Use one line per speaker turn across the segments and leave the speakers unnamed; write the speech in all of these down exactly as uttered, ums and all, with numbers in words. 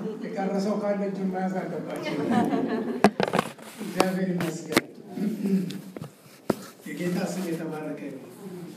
የቀረሰው ካለ እጁን መያዝ አለባቸው። እግዚአብሔር ይመስገን። የጌታ ስም የተባረከ ይሁን።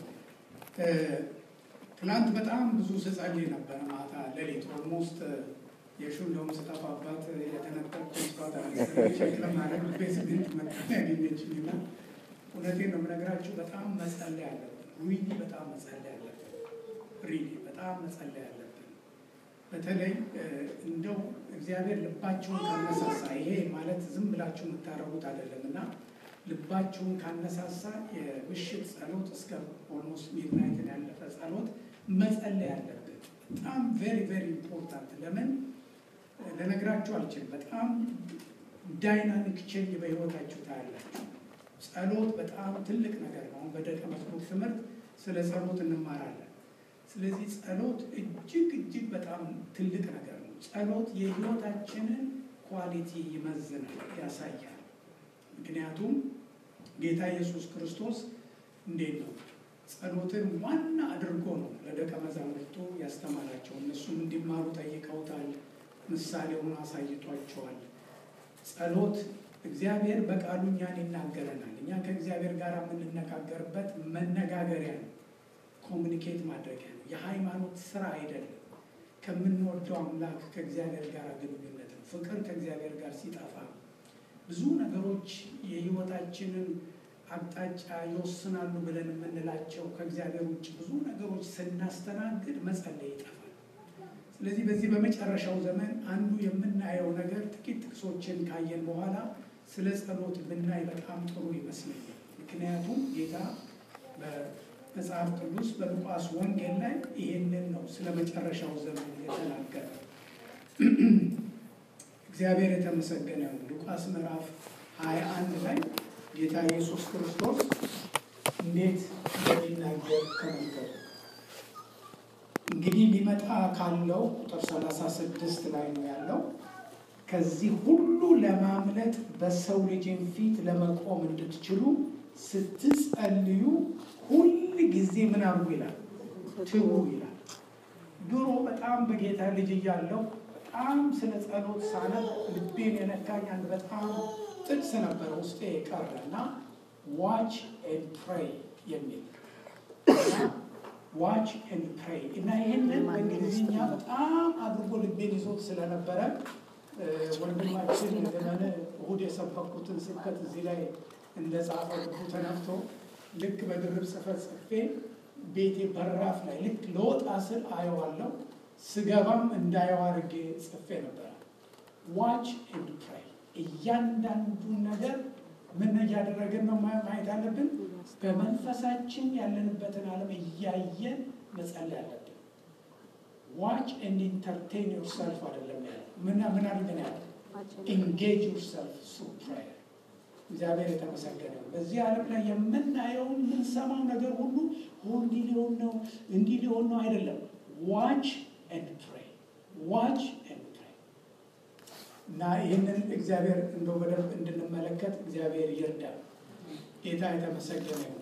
ትናንት በጣም ብዙ ስጸልይ ነበር። ማታ ሌሊት ኦልሞስት የሹለውም ስጠፋባት የተነጠቅኩ ስፋት አለች ለማድረግ ቤስሜንት መጣ ያገኘችኝና እውነቴን ነው የምነግራችሁ። በጣም መጸለይ አለብን። ሪሊ በጣም መጸለይ አለብን። ሪሊ በጣም መጸለይ አለብን። በተለይ እንደው እግዚአብሔር ልባችሁን ካነሳሳ፣ ይሄ ማለት ዝም ብላችሁ የምታረጉት አይደለም እና ልባችሁን ካነሳሳ የምሽት ጸሎት እስከ ኦልሞስት ሚድናይትን ያለፈ ጸሎት መጸለይ አለብን። በጣም ቬሪ ቬሪ ኢምፖርታንት። ለምን ለነግራችሁ አልችልም። በጣም ዳይናሚክ ቼንጅ በህይወታችሁ ታያላችሁ። ጸሎት በጣም ትልቅ ነገር ነው። በደቀ መዝሙር ትምህርት ስለ ጸሎት እንማራለን። ስለዚህ ጸሎት እጅግ እጅግ በጣም ትልቅ ነገር ነው። ጸሎት የህይወታችንን ኳሊቲ ይመዝናል፣ ያሳያል። ምክንያቱም ጌታ ኢየሱስ ክርስቶስ እንዴት ነው ጸሎትን ዋና አድርጎ ነው ለደቀ መዛሙርቱ ያስተማራቸው። እነሱም እንዲማሩ ጠይቀውታል። ምሳሌውን አሳይቷቸዋል። ጸሎት እግዚአብሔር በቃሉ እኛን ይናገረናል። እኛ ከእግዚአብሔር ጋር የምንነጋገርበት መነጋገሪያ ነው፣ ኮሚኒኬት ማድረጊያ ነው። የሃይማኖት ስራ አይደለም። ከምንወደው አምላክ ከእግዚአብሔር ጋር ግንኙነት ነው። ፍቅር ከእግዚአብሔር ጋር ሲጠፋ ብዙ ነገሮች የህይወታችንን አቅጣጫ ይወስናሉ ብለን የምንላቸው ከእግዚአብሔር ውጭ ብዙ ነገሮች ስናስተናግድ መጸለይ ይጠፋል። ስለዚህ በዚህ በመጨረሻው ዘመን አንዱ የምናየው ነገር ጥቂት ጥቅሶችን ካየን በኋላ ስለ ጸሎት ብናይ በጣም ጥሩ ይመስለኛል። ምክንያቱም ጌታ በመጽሐፍ ቅዱስ በሉቃስ ወንጌል ላይ ይሄንን ነው ስለ መጨረሻው ዘመን የተናገረ። እግዚአብሔር የተመሰገነ ነው። ሉቃስ ምዕራፍ ሀያ አንድ ላይ ጌታ ኢየሱስ ክርስቶስ እንዴት እንደሚናገር ተመልከቱ። እንግዲህ ሊመጣ ካለው ቁጥር ሰላሳ ስድስት ላይ ነው ያለው። ከዚህ ሁሉ ለማምለጥ በሰው ልጅን ፊት ለመቆም እንድትችሉ ስትጸልዩ ሁል ጊዜ ምን አድርጉ ይላል? ትጉ ይላል። ድሮ በጣም በጌታ ልጅ እያለሁ በጣም ስለ ጸሎት ሳነብ ልቤን የነካኝ አንድ በጣም ጥቅስ ነበረ ውስጤ የቀረና ዋች ኤንድ ፕሬይ የሚል ዋች ኤንድ ፕሬይ እና ይህንን በእንግሊዝኛ በጣም አድርጎ ልቤን ይዞት ስለነበረ ወንድማችን ዘመነ እሑድ የሰበኩትን ስብከት እዚህ ላይ እንደጻፈ ልቡ ተነፍቶ ልክ በድርብ ጽፈት ጽፌ ቤቴ በራፍ ላይ ልክ ለወጣ ስል አየዋለሁ፣ ስገባም እንዳየው አድርጌ ጽፌ ነበር። ዋች ኤንድ ፕሬይ። እያንዳንዱን ነገር ምን እያደረግን ነው ማየት አለብን። በመንፈሳችን ያለንበትን ዓለም እያየን መጸለይ አለብን። ዋች ኤንድ ኢንተርቴን ዮርሰልፍ አይደለም ያለ ምን ምን አድርገን ያለ ኢንጌጅ ዮርሰልፍ ሱ ፕሬየር። እግዚአብሔር የተመሰገነ ነው። በዚህ ዓለም ላይ የምናየው የምንሰማው ነገር ሁሉ እንዲህ ሊሆን ነው እንዲህ ሊሆን ነው አይደለም። ዋች ኤንድ ፕሬይ፣ ዋች ኤንድ ፕሬይ። እና ይህንን እግዚአብሔር እንደው በደንብ እንድንመለከት እግዚአብሔር ይርዳል። ጌታ የተመሰገነ ነው።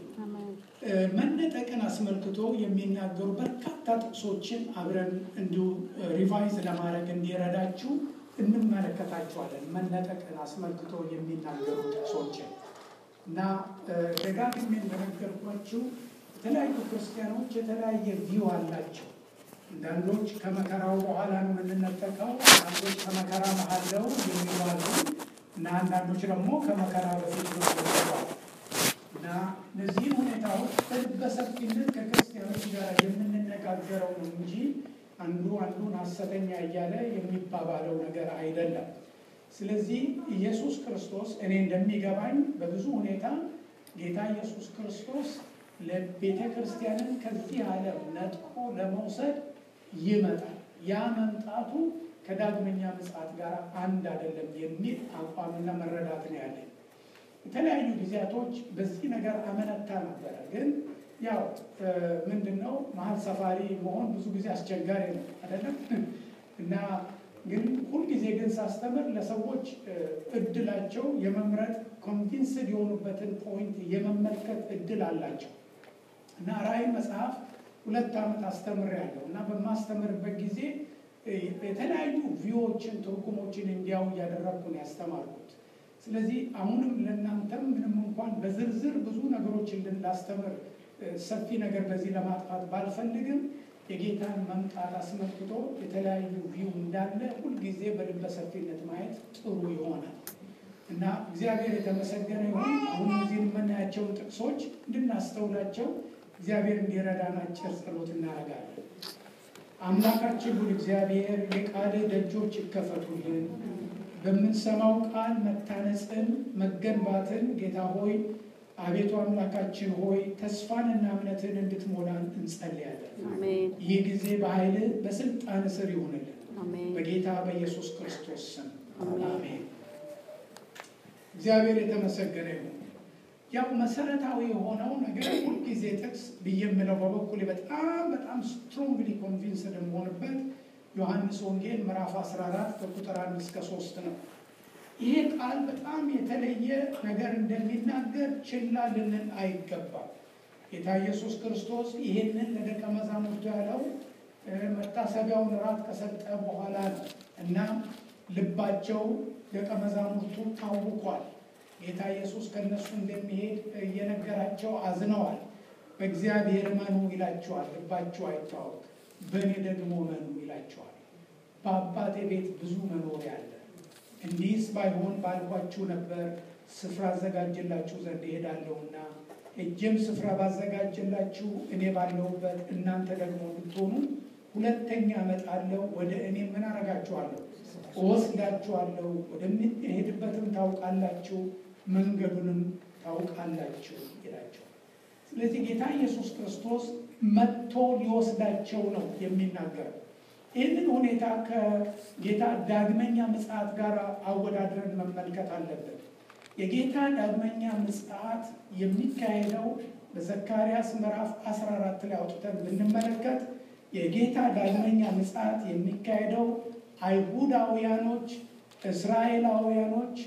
መነጠቅን አስመልክቶ የሚናገሩ በርካታ ጥቅሶችን አብረን እንዲሁ ሪቫይዝ ለማድረግ እንዲረዳችሁ እንመለከታቸዋለን። መነጠቅን አስመልክቶ የሚናገሩ ጥቅሶችን እና ደጋግሜ እንደነገርኳችሁ የተለያዩ ክርስቲያኖች የተለያየ ቪው አላቸው። አንዳንዶች ከመከራው በኋላ ነው የምንነጠቀው፣ አንዳንዶች ከመከራ መሀል ነው የሚባሉ እና አንዳንዶች ደግሞ ከመከራ በፊት ነው የሚባሉ እና እነዚህ ሁኔታዎች በሰፊነት ከክርስቲያኖች ጋር የምንነጋገረው ነው እንጂ አንዱ አንዱን ሐሰተኛ እያለ የሚባባለው ነገር አይደለም። ስለዚህ ኢየሱስ ክርስቶስ እኔ እንደሚገባኝ በብዙ ሁኔታ ጌታ ኢየሱስ ክርስቶስ ለቤተ ክርስቲያንን ከዚህ ዓለም ነጥቆ ለመውሰድ ይመጣል። ያ መምጣቱ ከዳግመኛ ምጽአት ጋር አንድ አይደለም የሚል አቋምና መረዳት ነው ያለኝ። የተለያዩ ጊዜያቶች በዚህ ነገር አመነታ ነበረ። ግን ያው ምንድነው መሀል ሰፋሪ መሆን ብዙ ጊዜ አስቸጋሪ ነው አይደለም እና ግን ሁሉ ጊዜ ግን ሳስተምር ለሰዎች እድላቸው የመምረጥ ኮንቪንስድ የሆኑበትን ፖይንት የመመልከት እድል አላቸው እና ራዕይ መጽሐፍ ሁለት ዓመት አስተምሬያለሁ እና በማስተምርበት ጊዜ የተለያዩ ቪዎችን ትርጉሞችን እንዲያው እያደረግኩ ነው ያስተማርኩት። ስለዚህ አሁንም ለእናንተም ምንም እንኳን በዝርዝር ብዙ ነገሮችን እንድናስተምር ሰፊ ነገር በዚህ ለማጥፋት ባልፈልግም የጌታን መምጣት አስመልክቶ የተለያዩ ቪው እንዳለ ሁልጊዜ በልበ ሰፊነት ማየት ጥሩ ይሆናል እና እግዚአብሔር የተመሰገነ ይሁን። አሁን እዚህ የምናያቸውን ጥቅሶች እንድናስተውላቸው እግዚአብሔር እንዲረዳን አጭር ጸሎት እናደርጋለን። አምላካችን ሁሉ እግዚአብሔር የቃል ደጆች ይከፈቱልን፣ በምንሰማው ቃል መታነጽን መገንባትን ጌታ ሆይ አቤቱ አምላካችን ሆይ ተስፋንና እምነትን እንድትሞላን እንጸልያለን። አሜን። ይህ ጊዜ በኃይል በስልጣን ስር ይሁንልን። አሜን። በጌታ በኢየሱስ ክርስቶስ ስም አሜን። እግዚአብሔር የተመሰገነ ይሁን። ያው መሰረታዊ የሆነው ነገር ሁልጊዜ ጥቅስ ብየምለው በበኩሌ በጣም በጣም ስትሮንግሊ ኮንቪንስድ የምሆንበት ዮሐንስ ወንጌል ምዕራፍ አስራ አራት ከቁጥር አንድ እስከ ሶስት ነው። ይሄ ቃል በጣም የተለየ ነገር እንደሚናገር ችላ ልንል አይገባም። ጌታ ኢየሱስ ክርስቶስ ይሄንን ለደቀ መዛሙርቱ ያለው መታሰቢያውን ራት ከሰጠ በኋላ ነው እና ልባቸው ደቀ መዛሙርቱ ታውቋል። ጌታ ኢየሱስ ከነሱ እንደሚሄድ እየነገራቸው አዝነዋል። በእግዚአብሔር መኑ ይላቸዋል፣ ልባቸው አይታወቅ፣ በእኔ ደግሞ መኑ ይላቸዋል። በአባቴ ቤት ብዙ መኖሪያ አለ፣ እንዲህስ ባይሆን ባልኳችሁ ነበር። ስፍራ አዘጋጅላችሁ ዘንድ እሄዳለሁና እጄም ስፍራ ባዘጋጅላችሁ እኔ ባለሁበት እናንተ ደግሞ እንድትሆኑ ሁለተኛ እመጣለሁ፣ ወደ እኔ ምን አረጋችኋለሁ? እወስዳችኋለሁ፣ ወደምሄድበትም ታውቃላችሁ፣ መንገዱንም ታውቃላችሁ ይላቸዋል። ስለዚህ ጌታ ኢየሱስ ክርስቶስ መጥቶ ሊወስዳቸው ነው የሚናገረው። ይህንን ሁኔታ ከጌታ ዳግመኛ ምጽአት ጋር አወዳድረን መመልከት አለብን። የጌታ ዳግመኛ ምጽአት የሚካሄደው በዘካርያስ ምዕራፍ አስራ አራት ላይ አውጥተን ብንመለከት የጌታ ዳግመኛ ምጽአት የሚካሄደው አይሁዳውያኖች እስራኤላውያኖች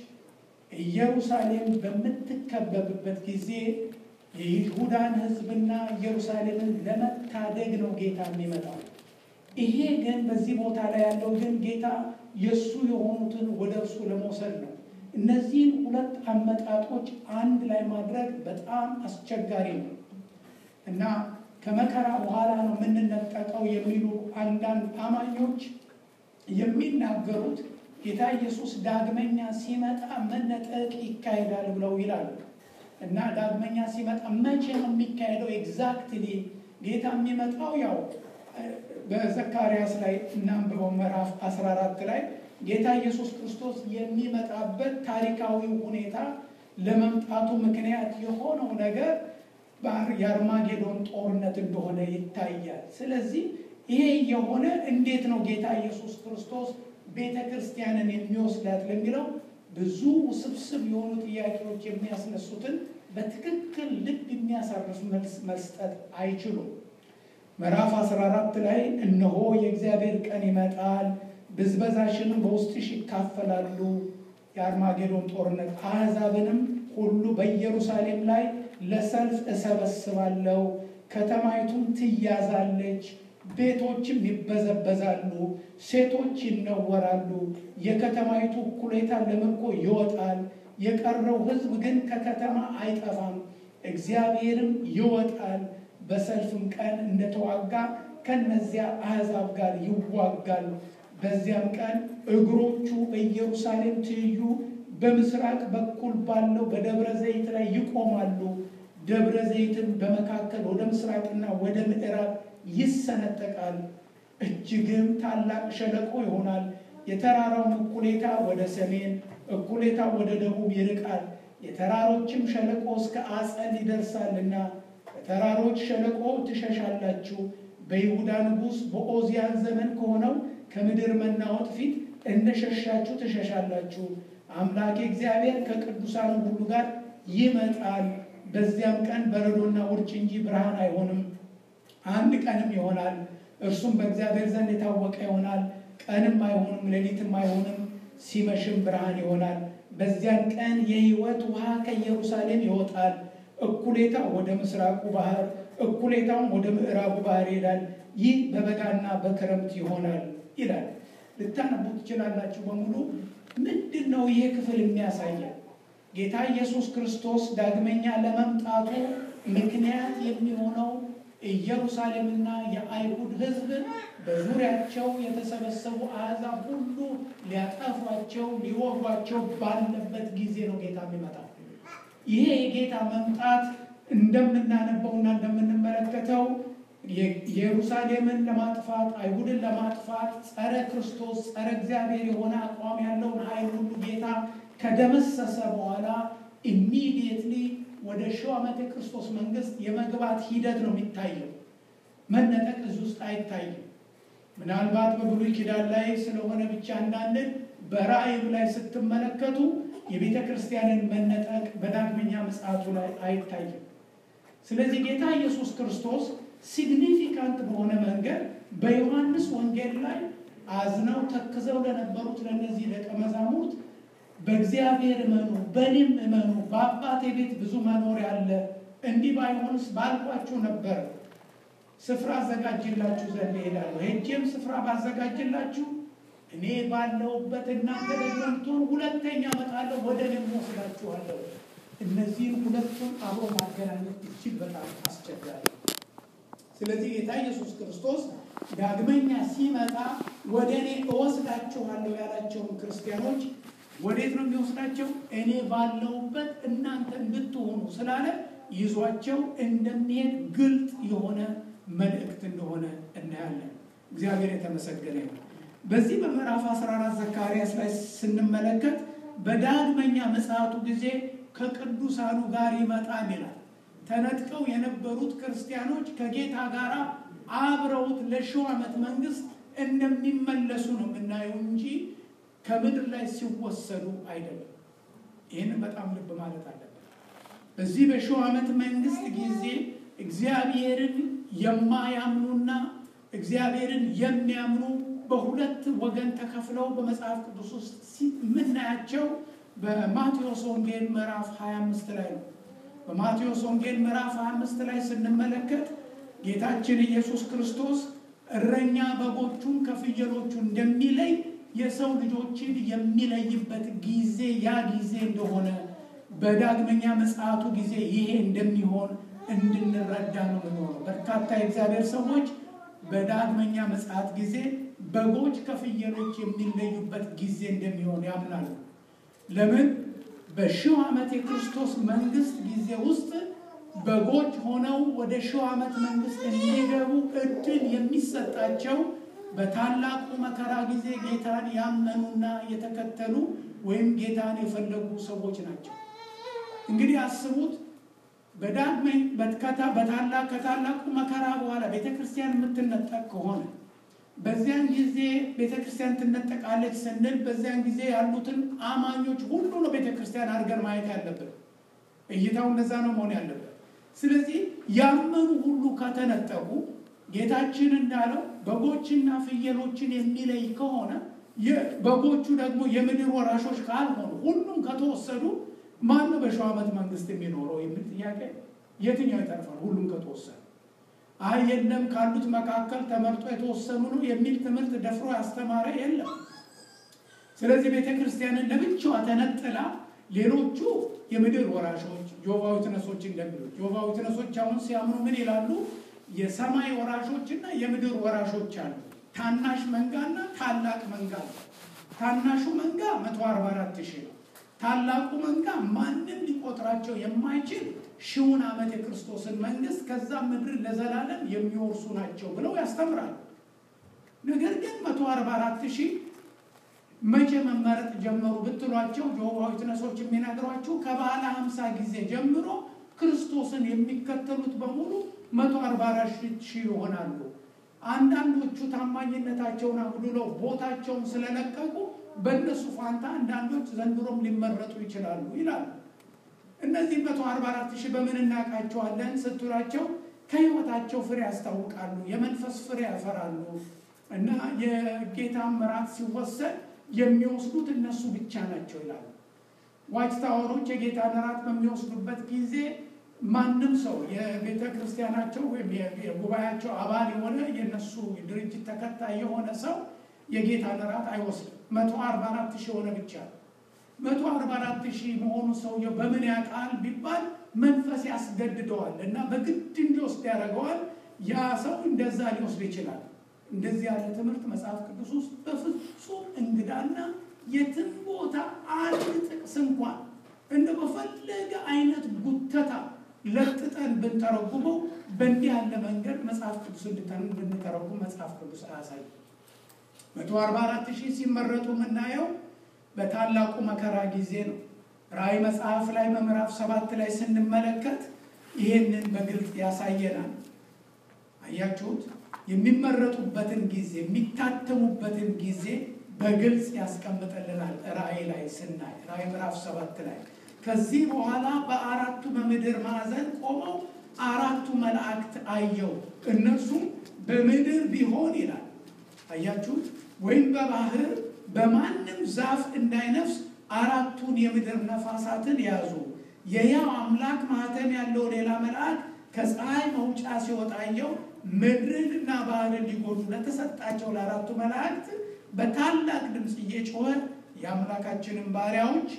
ኢየሩሳሌም በምትከበብበት ጊዜ የይሁዳን ሕዝብና ኢየሩሳሌምን ለመታደግ ነው ጌታ የሚመጣው። ይሄ ግን በዚህ ቦታ ላይ ያለው ግን ጌታ የሱ የሆኑትን ወደ እርሱ ለመውሰድ ነው። እነዚህን ሁለት አመጣጦች አንድ ላይ ማድረግ በጣም አስቸጋሪ ነው እና ከመከራ በኋላ ነው የምንነጠቀው የሚሉ አንዳንድ አማኞች የሚናገሩት ጌታ ኢየሱስ ዳግመኛ ሲመጣ መነጠቅ ይካሄዳል ብለው ይላሉ። እና ዳግመኛ ሲመጣ መቼ ነው የሚካሄደው? ኤግዛክትሊ ጌታ የሚመጣው ያው በዘካርያስ ላይ እናንብበው ምዕራፍ አስራ አራት ላይ ጌታ ኢየሱስ ክርስቶስ የሚመጣበት ታሪካዊ ሁኔታ ለመምጣቱ ምክንያት የሆነው ነገር የአርማጌዶን ጦርነት እንደሆነ ይታያል። ስለዚህ ይሄ የሆነ እንዴት ነው ጌታ ኢየሱስ ክርስቶስ ቤተ ክርስቲያንን የሚወስዳት ለሚለው ብዙ ውስብስብ የሆኑ ጥያቄዎች የሚያስነሱትን በትክክል ልብ የሚያሳርፍ መልስ መስጠት አይችሉም። ምዕራፍ አስራ አራት ላይ እነሆ የእግዚአብሔር ቀን ይመጣል፣ ብዝበዛሽንም በውስጥሽ ይካፈላሉ፣ የአርማጌዶን ጦርነት፣ አሕዛብንም ሁሉ በኢየሩሳሌም ላይ ለሰልፍ እሰበስባለሁ፣ ከተማይቱም ትያዛለች፣ ቤቶችም ይበዘበዛሉ፣ ሴቶች ይነወራሉ፣ የከተማይቱ እኩሌታ ለምርኮ ይወጣል፣ የቀረው ሕዝብ ግን ከከተማ አይጠፋም። እግዚአብሔርም ይወጣል፣ በሰልፍም ቀን እንደተዋጋ ከነዚያ አሕዛብ ጋር ይዋጋል። በዚያም ቀን እግሮቹ በኢየሩሳሌም ትይዩ በምስራቅ በኩል ባለው በደብረ ዘይት ላይ ይቆማሉ። ደብረ ዘይትን በመካከል ወደ ምስራቅና ወደ ምዕራብ ይሰነጠቃል፣ እጅግም ታላቅ ሸለቆ ይሆናል። የተራራውን እኩሌታ ወደ ሰሜን እኩሌታ ወደ ደቡብ ይርቃል። የተራሮችም ሸለቆ እስከ አጸል ይደርሳልና ከተራሮች ሸለቆ ትሸሻላችሁ። በይሁዳ ንጉሥ በኦዚያን ዘመን ከሆነው ከምድር መናወጥ ፊት እንደሸሻችሁ ትሸሻላችሁ። አምላኬ እግዚአብሔር ከቅዱሳኑ ሁሉ ጋር ይመጣል። በዚያም ቀን በረዶና ውርጭ እንጂ ብርሃን አይሆንም። አንድ ቀንም ይሆናል፣ እርሱም በእግዚአብሔር ዘንድ የታወቀ ይሆናል። ቀንም አይሆንም፣ ሌሊትም አይሆንም፣ ሲመሽም ብርሃን ይሆናል። በዚያን ቀን የሕይወት ውሃ ከኢየሩሳሌም ይወጣል። እኩሌታው ወደ ምስራቁ ባህር፣ እኩሌታውም ወደ ምዕራቡ ባህር ይሄዳል። ይህ በበጋና በክረምት ይሆናል። ይላል። ልታነቡት ትችላላችሁ በሙሉ። ምንድነው ይሄ ክፍል የሚያሳየው? ጌታ ኢየሱስ ክርስቶስ ዳግመኛ ለመምጣቱ ምክንያት የሚሆነው ኢየሩሳሌምና የአይሁድ ሕዝብ በዙሪያቸው የተሰበሰቡ አሕዛብ ሁሉ ሊያጠፏቸው ሊወጓቸው ባለበት ጊዜ ነው ጌታ የሚመጣው። ይሄ የጌታ መምጣት እንደምናነበውና እንደምንመለከተው ኢየሩሳሌምን ለማጥፋት አይሁድን ለማጥፋት ጸረ ክርስቶስ ጸረ እግዚአብሔር የሆነ አቋም ያለውን ኃይል ሁሉ ጌታ ከደመሰሰ በኋላ ኢሚዲየትሊ ወደ ሺው ዓመት የክርስቶስ መንግስት የመግባት ሂደት ነው የሚታየው። መነጠቅ እዚህ ውስጥ አይታይም። ምናልባት በብሉይ ኪዳን ላይ ስለሆነ ብቻ እንዳንል በራእዩ ላይ ስትመለከቱ የቤተ ክርስቲያንን መነጠቅ በዳግመኛ ምጽአቱ ላይ አይታይም። ስለዚህ ጌታ ኢየሱስ ክርስቶስ ሲግኒፊካንት በሆነ መንገድ በዮሐንስ ወንጌል ላይ አዝነው ተክዘው ለነበሩት ለነዚህ ደቀ መዛሙርት በእግዚአብሔር እመኑ በእኔም እመኑ፣ በአባቴ ቤት ብዙ መኖሪያ አለ፣ እንዲህ ባይሆንስ ባልኳችሁ ነበር፣ ስፍራ አዘጋጅላችሁ ዘንድ እሄዳለሁ፣ ሄጄም ስፍራ ባዘጋጅላችሁ እኔ ባለሁበት እናንተ ደግሞ እንድትሆኑ ሁለተኛ እመጣለሁ፣ ወደ እኔም እወስዳችኋለሁ። እነዚህን ሁለቱን አብሮ ማገናኘት እጅግ በጣም አስቸጋሪ። ስለዚህ ጌታ ኢየሱስ ክርስቶስ ዳግመኛ ሲመጣ ወደ እኔ እወስዳችኋለሁ ያላቸውን ክርስቲያኖች ወዴት ነው የሚወስዳቸው? እኔ ባለሁበት እናንተ እንድትሆኑ ስላለ ይዟቸው እንደሚሄድ ግልጥ የሆነ መልእክት እንደሆነ እናያለን። እግዚአብሔር የተመሰገነ ይሁን። በዚህ በምዕራፍ አስራ አራት ዘካርያስ ላይ ስንመለከት በዳግመኛ ምጽአቱ ጊዜ ከቅዱሳኑ ጋር ይመጣል ይላል። ተነጥቀው የነበሩት ክርስቲያኖች ከጌታ ጋር አብረውት ለሺው ዓመት መንግስት እንደሚመለሱ ነው የምናየው እንጂ ከምድር ላይ ሲወሰዱ አይደለም። ይህን በጣም ልብ ማለት አለበት። በዚህ በሺው ዓመት መንግስት ጊዜ እግዚአብሔርን የማያምኑና እግዚአብሔርን የሚያምኑ በሁለት ወገን ተከፍለው በመጽሐፍ ቅዱስ ውስጥ የምናያቸው በማቴዎስ ወንጌል ምዕራፍ ሀያ አምስት ላይ ነው። በማቴዎስ ወንጌል ምዕራፍ ሀያ አምስት ላይ ስንመለከት ጌታችን ኢየሱስ ክርስቶስ እረኛ በጎቹን ከፍየሎቹ እንደሚለይ የሰው ልጆችን የሚለይበት ጊዜ ያ ጊዜ እንደሆነ በዳግመኛ ምጽአቱ ጊዜ ይሄ እንደሚሆን እንድንረዳ ነው የሚሆነው። በርካታ የእግዚአብሔር ሰዎች በዳግመኛ ምጽአት ጊዜ በጎች ከፍየሎች የሚለዩበት ጊዜ እንደሚሆን ያምናሉ። ለምን? በሺው ዓመት የክርስቶስ መንግስት ጊዜ ውስጥ በጎች ሆነው ወደ ሺው ዓመት መንግስት እንዲገቡ እድል የሚሰጣቸው በታላቁ መከራ ጊዜ ጌታን ያመኑና የተከተሉ ወይም ጌታን የፈለጉ ሰዎች ናቸው። እንግዲህ አስቡት፣ በዳግመኛ በተከታ በታላቅ ከታላቁ መከራ በኋላ ቤተክርስቲያን የምትነጠቅ ከሆነ በዚያን ጊዜ ቤተክርስቲያን ትነጠቃለች ስንል በዚያን ጊዜ ያሉትን አማኞች ሁሉ ነው ቤተክርስቲያን አድርገን ማየት ያለብን። እይታው እንደዛ ነው መሆን ያለበት። ስለዚህ ያመኑ ሁሉ ከተነጠቁ ጌታችን እንዳለው በጎችና ፍየሎችን የሚለይ ከሆነ በጎቹ ደግሞ የምድር ወራሾች ካልሆኑ ሁሉም ከተወሰዱ ማን ነው በሺው ዓመት መንግስት የሚኖረው የሚል ጥያቄ የትኛው ይተርፋል? ሁሉም ከተወሰዱ አይ የለም ካሉት መካከል ተመርጦ የተወሰኑ ነው የሚል ትምህርት ደፍሮ ያስተማረ የለም። ስለዚህ ቤተክርስቲያንን ለብቻዋ ተነጥላ ሌሎቹ የምድር ወራሾች ጆቫዊ ትነሶች እንደሚሉት ጆቫዊ ትነሶች አሁን ሲያምኑ ምን ይላሉ? የሰማይ ወራሾችና የምድር ወራሾች አሉ። ታናሽ መንጋና ታላቅ መንጋ። ታናሹ መንጋ መቶ አርባ አራት ሺህ ነው። ታላቁ መንጋ ማንንም ሊቆጥራቸው የማይችል ሺውን ዓመት የክርስቶስን መንግስት ከዛ ምድር ለዘላለም የሚወርሱ ናቸው ብለው ያስተምራሉ። ነገር ግን መቶ አርባ አራት ሺህ መቼ መመረጥ ጀመሩ ብትሏቸው ጆቫዊ ትነሶች የሚነግሯቸው ከባለ ሃምሳ ጊዜ ጀምሮ ክርስቶስን የሚከተሉት በሙሉ መቶ አርባ አራት ሺህ ይሆናሉ። አንዳንዶቹ ታማኝነታቸውን አጉድለው ቦታቸውን ስለለቀቁ በእነሱ ፋንታ አንዳንዶች ዘንድሮም ሊመረጡ ይችላሉ ይላሉ። እነዚህ መቶ አርባ አራት ሺህ በምን እናውቃቸዋለን ስትሏቸው ከህይወታቸው ፍሬ ያስታውቃሉ፣ የመንፈስ ፍሬ ያፈራሉ እና የጌታ ምራት ሲወሰድ የሚወስዱት እነሱ ብቻ ናቸው ይላሉ። ዋች ታወሮች የጌታ ምራት በሚወስዱበት ጊዜ ማንም ሰው የቤተ ክርስቲያናቸው ወይም የጉባኤያቸው አባል የሆነ የነሱ ድርጅት ተከታይ የሆነ ሰው የጌታን እራት አይወስድም። መቶ አርባ አራት ሺህ ሆነ ብቻ። መቶ አርባ አራት ሺህ መሆኑ ሰውየው በምን ያውቃል ቢባል መንፈስ ያስገድደዋል እና በግድ እንዲወስድ ያደርገዋል። ያ ሰው እንደዛ ሊወስድ ይችላል። እንደዚህ ያለ ትምህርት መጽሐፍ ቅዱስ ውስጥ በፍጹም እንግዳና የትም ቦታ አንድ ጥቅስ እንኳን እንደ በፈለገ አይነት ጉተታ ለጥጠን ብንተረጉመው በእንዲህ ያለ መንገድ መጽሐፍ ቅዱስ እንድታንን ብንተረጉም መጽሐፍ ቅዱስ አያሳይም። መቶ አርባ አራት ሺህ ሲመረጡ የምናየው በታላቁ መከራ ጊዜ ነው። ራእይ መጽሐፍ ላይ ምዕራፍ ሰባት ላይ ስንመለከት ይሄንን በግልጽ ያሳየናል። አያችሁት? የሚመረጡበትን ጊዜ የሚታተሙበትን ጊዜ በግልጽ ያስቀምጥልናል። ራእይ ላይ ስናይ ራእይ ምዕራፍ ሰባት ላይ ከዚህ በኋላ በአራቱ በምድር ማዕዘን ቆመው አራቱ መላእክት አየው። እነርሱም በምድር ቢሆን ይላል አያችሁት፣ ወይም በባህር በማንም ዛፍ እንዳይነፍስ አራቱን የምድር ነፋሳትን ያዙ። የሕያው አምላክ ማህተም ያለው ሌላ መልአክ ከፀሐይ መውጫ ሲወጣ አየው። ምድርንና ባህርን ሊጎዱ ለተሰጣቸው ለአራቱ መላእክት በታላቅ ድምፅ እየጮኸ የአምላካችንን ባሪያዎች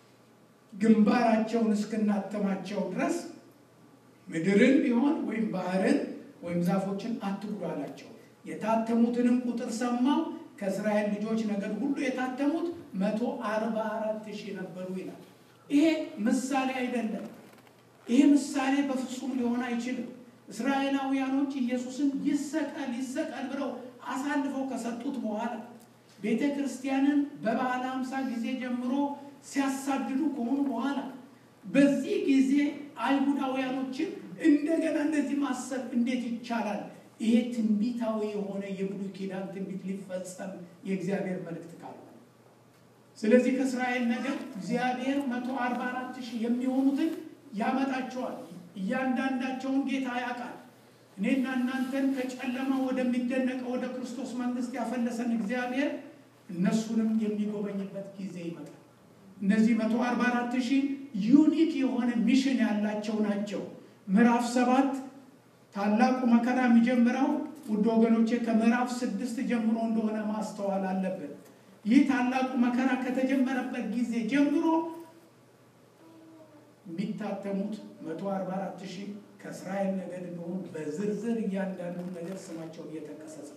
ግንባራቸውን እስክናተማቸው ድረስ ምድርን ቢሆን ወይም ባህርን ወይም ዛፎችን አትጉዱ አላቸው። የታተሙትንም ቁጥር ሰማው። ከእስራኤል ልጆች ነገድ ሁሉ የታተሙት መቶ አርባ አራት ሺህ ነበሩ ይላል። ይሄ ምሳሌ አይደለም። ይሄ ምሳሌ በፍጹም ሊሆን አይችልም። እስራኤላውያኖች ኢየሱስን ይሰቀል ይሰቀል ብለው አሳልፈው ከሰጡት በኋላ ቤተ ክርስቲያንን በበዓለ ሃምሳ ጊዜ ጀምሮ ሲያሳድዱ ከሆኑ በኋላ በዚህ ጊዜ አይሁዳውያኖችን እንደገና እንደዚህ ማሰብ እንዴት ይቻላል? ይሄ ትንቢታዊ የሆነ የብሉይ ኪዳን ትንቢት ሊፈጸም የእግዚአብሔር መልእክት ካለ ስለዚህ ከእስራኤል ነገድ እግዚአብሔር መቶ አርባ አራት ሺህ የሚሆኑትን ያመጣቸዋል። እያንዳንዳቸውን ጌታ ያውቃል። እኔና እናንተን ከጨለማ ወደሚደነቀው ወደ ክርስቶስ መንግስት ያፈለሰን እግዚአብሔር እነሱንም የሚጎበኝበት ጊዜ ይመጣል። እነዚህ መቶ አርባ አራት ሺህ ዩኒክ የሆነ ሚሽን ያላቸው ናቸው። ምዕራፍ ሰባት ታላቁ መከራ የሚጀምረው ውድ ወገኖቼ ከምዕራፍ ስድስት ጀምሮ እንደሆነ ማስተዋል አለብን። ይህ ታላቁ መከራ ከተጀመረበት ጊዜ ጀምሮ የሚታተሙት መቶ አርባ አራት ሺህ ከእስራኤል ነገድ እንደሆኑ በዝርዝር እያንዳንዱ ነገር ስማቸው እየተጠቀሰ ጽፏል።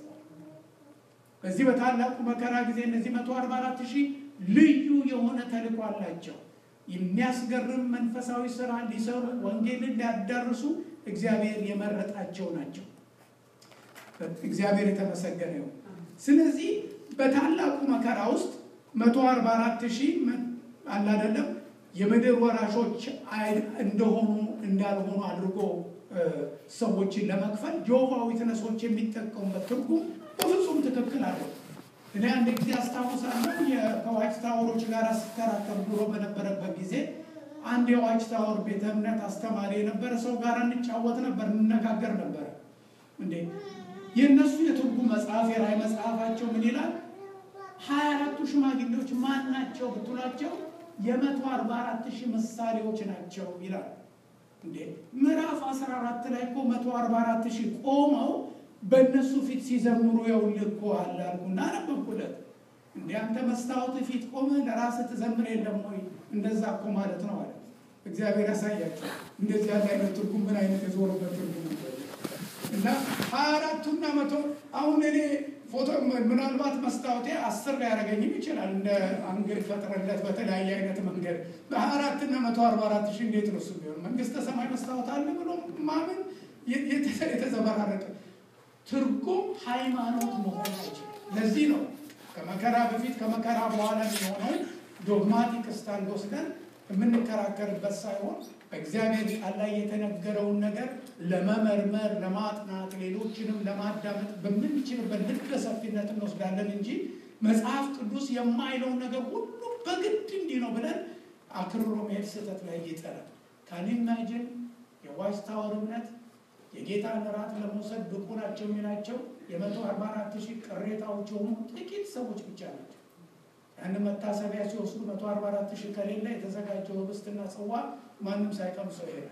በዚህ በታላቁ መከራ ጊዜ እነዚህ መቶ አርባ አራት ሺህ ልዩ የሆነ ተልዕኮ አላቸው። የሚያስገርም መንፈሳዊ ስራ ሊሰሩ ወንጌልን ሊያዳርሱ እግዚአብሔር የመረጣቸው ናቸው። እግዚአብሔር የተመሰገነ ይሁን። ስለዚህ በታላቁ መከራ ውስጥ መቶ አርባ አራት ሺህ አለ አይደለም የምድር ወራሾች እንደሆኑ እንዳልሆኑ አድርጎ ሰዎችን ለመክፈል ጆቫ ዊትነሶች የሚጠቀሙበት ትርጉም በፍጹም ትክክል አይደለም። እኔ አንድ ጊዜ አስታውሳለሁ ከዋይት ታወሮች ጋር ሲከራከር ብሎ በነበረበት ጊዜ አንድ የዋይት ታወር ቤተ እምነት አስተማሪ የነበረ ሰው ጋር እንጫወት ነበር፣ እንነጋገር ነበር። እንዴ የነሱ የትርጉም መጽሐፍ የራእይ መጽሐፋቸው ምን ይላል? ሀያ አራቱ ሽማግሌዎች ማን ናቸው ብትሏቸው የመቶ አርባ አራት ሺህ ምሳሌዎች ናቸው ይላል። እንዴ ምዕራፍ አስራ አራት ላይ እኮ መቶ አርባ አራት ሺህ ቆመው በእነሱ ፊት ሲዘምሩ የውልኮ አላልኩና ነበርኩለት። እንዴ አንተ መስታወት ፊት ቆመህ ለራስህ ትዘምር የለም ወይ? እንደዛ እኮ ማለት ነው አለ። እግዚአብሔር ያሳያቸው እንደዚህ ያለ አይነት ትርጉም ምን አይነት የዞረበት ትርጉም ነው። እና ሀያ አራቱና መቶ አሁን እኔ ፎቶ ምናልባት መስታወቴ አስር ላይ ያደርገኝም ይችላል እንደ አንገል ፈጥረለት በተለያየ አይነት መንገድ በሀያ አራት እና መቶ አርባ አራት ሺህ እንዴት ነው እሱ ቢሆን መንግስተ ሰማይ መስታወት አለ ብሎ ማመን የተዘበራረቀ ትርጉም ሃይማኖት መሆን አይችልም። ለዚህ ነው ከመከራ በፊት ከመከራ በኋላ የሚሆነው ዶግማቲክ ስታንድ ወስደን የምንከራከርበት ሳይሆን በእግዚአብሔር ቃል ላይ የተነገረውን ነገር ለመመርመር ለማጥናት ሌሎችንም ለማዳመጥ በምንችልበት ልበ ሰፊነት እንወስዳለን እንጂ መጽሐፍ ቅዱስ የማይለውን ነገር ሁሉ በግድ እንዲህ ነው ብለን አክርሮ መሄድ ስህተት ላይ ይጠራል። ካን ኢማጂን የዋይት ታወር እምነት የጌታን እራት ለመውሰድ ብቁ ናቸው የሚላቸው የመቶ አርባ አራት ሺህ ቅሬታዎች የሆኑ ጥቂት ሰዎች ብቻ ናቸው። ያን መታሰቢያ ሲወስዱ መቶ አርባ አራት ሺህ ከሌለ የተዘጋጀው ህብስትና ጽዋ ማንም ሳይቀምሰው ይሄዳል።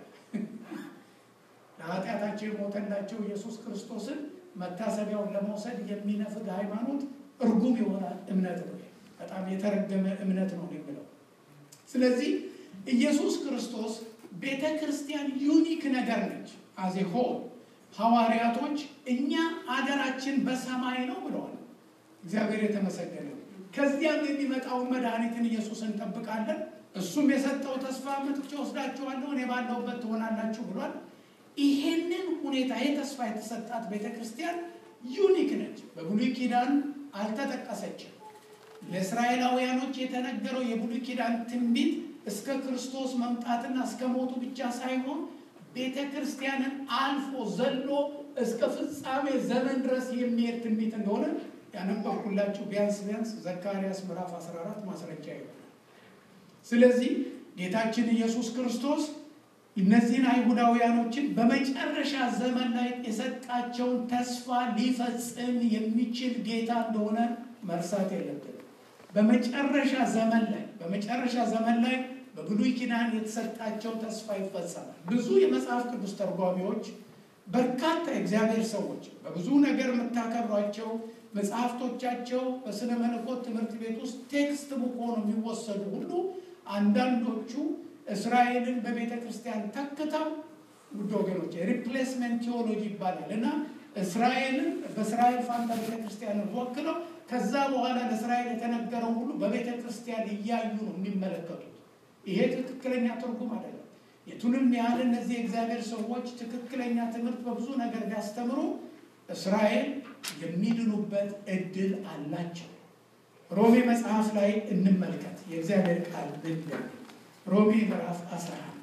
ለኃጢአታቸው የሞተላቸው ኢየሱስ ክርስቶስን መታሰቢያውን ለመውሰድ የሚነፍግ ሃይማኖት እርጉም የሆነ እምነት ነው። በጣም የተረገመ እምነት ነው የሚለው። ስለዚህ ኢየሱስ ክርስቶስ ቤተክርስቲያን ዩኒክ ነገር ነች። አዜ ሆል ሐዋርያቶች እኛ አገራችን በሰማይ ነው ብለዋል። እግዚአብሔር የተመሰገነ። ከዚያም የሚመጣውን መድኃኒትን ኢየሱስን እንጠብቃለን። እሱም የሰጠው ተስፋ መጥቼ ወስዳችኋለሁ እኔ ባለሁበት ትሆናላችሁ ብሏል። ይሄንን ሁኔታ የተስፋ የተሰጣት ቤተክርስቲያን ዩኒክ ነች። በብሉይ ኪዳን አልተጠቀሰችም። ለእስራኤላውያኖች የተነገረው የብሉይ ኪዳን ትንቢት እስከ ክርስቶስ መምጣትና እስከ ሞቱ ብቻ ሳይሆን ቤተክርስቲያንን አልፎ ዘሎ እስከ ፍጻሜ ዘመን ድረስ የሚሄድ ትንቢት እንደሆነ ያነበብኩላችሁ ቢያንስ ቢያንስ ዘካርያስ ምዕራፍ አስራ አራት ማስረጃ ይሆናል። ስለዚህ ጌታችን ኢየሱስ ክርስቶስ እነዚህን አይሁዳውያኖችን በመጨረሻ ዘመን ላይ የሰጣቸውን ተስፋ ሊፈጽም የሚችል ጌታ እንደሆነ መርሳት የለብንም። በመጨረሻ ዘመን ላይ በመጨረሻ ዘመን ላይ በብሉይ ኪዳን የተሰጣቸው ተስፋ ይፈጸማል። ብዙ የመጽሐፍ ቅዱስ ተርጓሚዎች በርካታ እግዚአብሔር ሰዎች በብዙ ነገር የምታከብሯቸው መጽሐፍቶቻቸው በስነ መለኮት ትምህርት ቤት ውስጥ ቴክስት ቡክ ሆነው የሚወሰዱ ሁሉ አንዳንዶቹ እስራኤልን በቤተ ክርስቲያን ተክተው ውድ ወገኖች ሪፕሌስመንት ቲዮሎጂ ይባላል እና እስራኤልን በእስራኤል ፋንታ ቤተ ክርስቲያንን ወክለው ከዛ በኋላ ለእስራኤል የተነገረው ሁሉ በቤተ ክርስቲያን እያዩ ነው የሚመለከቱት። ይሄ ትክክለኛ ትርጉም አይደለም። የቱንም ያህል እነዚህ እግዚአብሔር ሰዎች ትክክለኛ ትምህርት በብዙ ነገር ቢያስተምሩ እስራኤል የሚድኑበት እድል አላቸው። ሮሜ መጽሐፍ ላይ እንመልከት የእግዚአብሔር ቃል እንደሚለው ሮሜ ምዕራፍ አስራ አንድ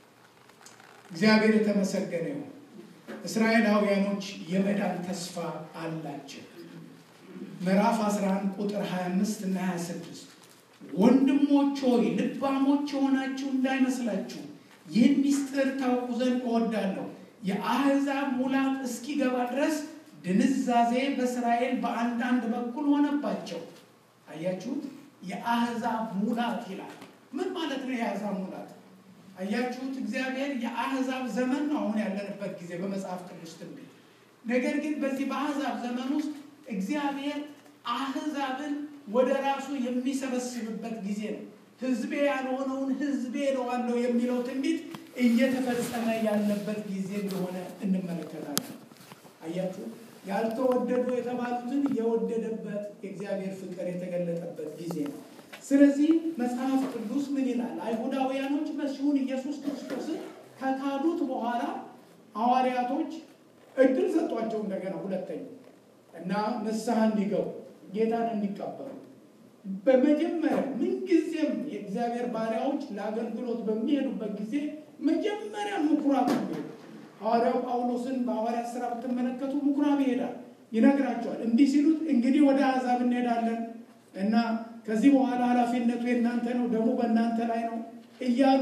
እግዚአብሔር የተመሰገነ ይሁን። እስራኤላውያኖች የመዳን ተስፋ አላቸው። ምዕራፍ አስራ አንድ ቁጥር ሀያ አምስት እና ሀያ ስድስት ወንድሞች ሆይ ልባሞች ሆናችሁ እንዳይመስላችሁ ይህን ምስጢር ታውቁ ዘንድ እወዳለሁ። የአሕዛብ ሙላት እስኪገባ ድረስ ድንዛዜ በእስራኤል በአንዳንድ በኩል ሆነባቸው። አያችሁት? የአሕዛብ ሙላት ይላል። ምን ማለት ነው የአሕዛብ ሙላት? አያችሁት? እግዚአብሔር የአሕዛብ ዘመን ነው አሁን ያለንበት ጊዜ በመጽሐፍ ቅዱስ ትንቢት። ነገር ግን በዚህ በአሕዛብ ዘመን ውስጥ እግዚአብሔር አሕዛብን ወደ ራሱ የሚሰበስብበት ጊዜ ነው። ሕዝቤ ያልሆነውን ሕዝቤ እለዋለሁ የሚለው ትንቢት እየተፈጸመ ያለበት ጊዜ እንደሆነ እንመለከታለን። አያችሁ? ያልተወደዱ የተባሉትን የወደደበት የእግዚአብሔር ፍቅር የተገለጠበት ጊዜ ነው። ስለዚህ መጽሐፍ ቅዱስ ምን ይላል? አይሁዳውያኖች መሲሁን ኢየሱስ ክርስቶስን ከካዱት በኋላ ሐዋርያቶች እድል ሰጧቸው እንደገና ሁለተኛ እና ንስሐ እንዲገቡ ጌታን እንዲቀበሉ። በመጀመሪያ ምንጊዜም የእግዚአብሔር ባሪያዎች ለአገልግሎት በሚሄዱበት ጊዜ መጀመሪያ ምኩራብ ነው። ሐዋርያው ጳውሎስን በሐዋርያት ሥራ ብትመለከቱ ምኩራብ ይሄዳል፣ ይነግራቸዋል። እንዲህ ሲሉት እንግዲህ ወደ አሕዛብ እንሄዳለን እና ከዚህ በኋላ ኃላፊነቱ የእናንተ ነው፣ ደግሞ በእናንተ ላይ ነው እያሉ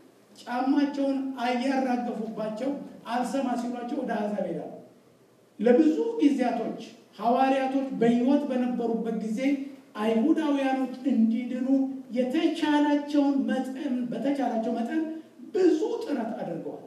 ጫማቸውን አያራገፉባቸው አልሰማ ሲሏቸው ወደ አሕዛብ ይሄዳሉ። ለብዙ ጊዜያቶች ሐዋርያቶች በሕይወት በነበሩበት ጊዜ አይሁዳውያኖች እንዲድኑ የተቻላቸውን መጠን በተቻላቸው መጠን ብዙ ጥረት አድርገዋል።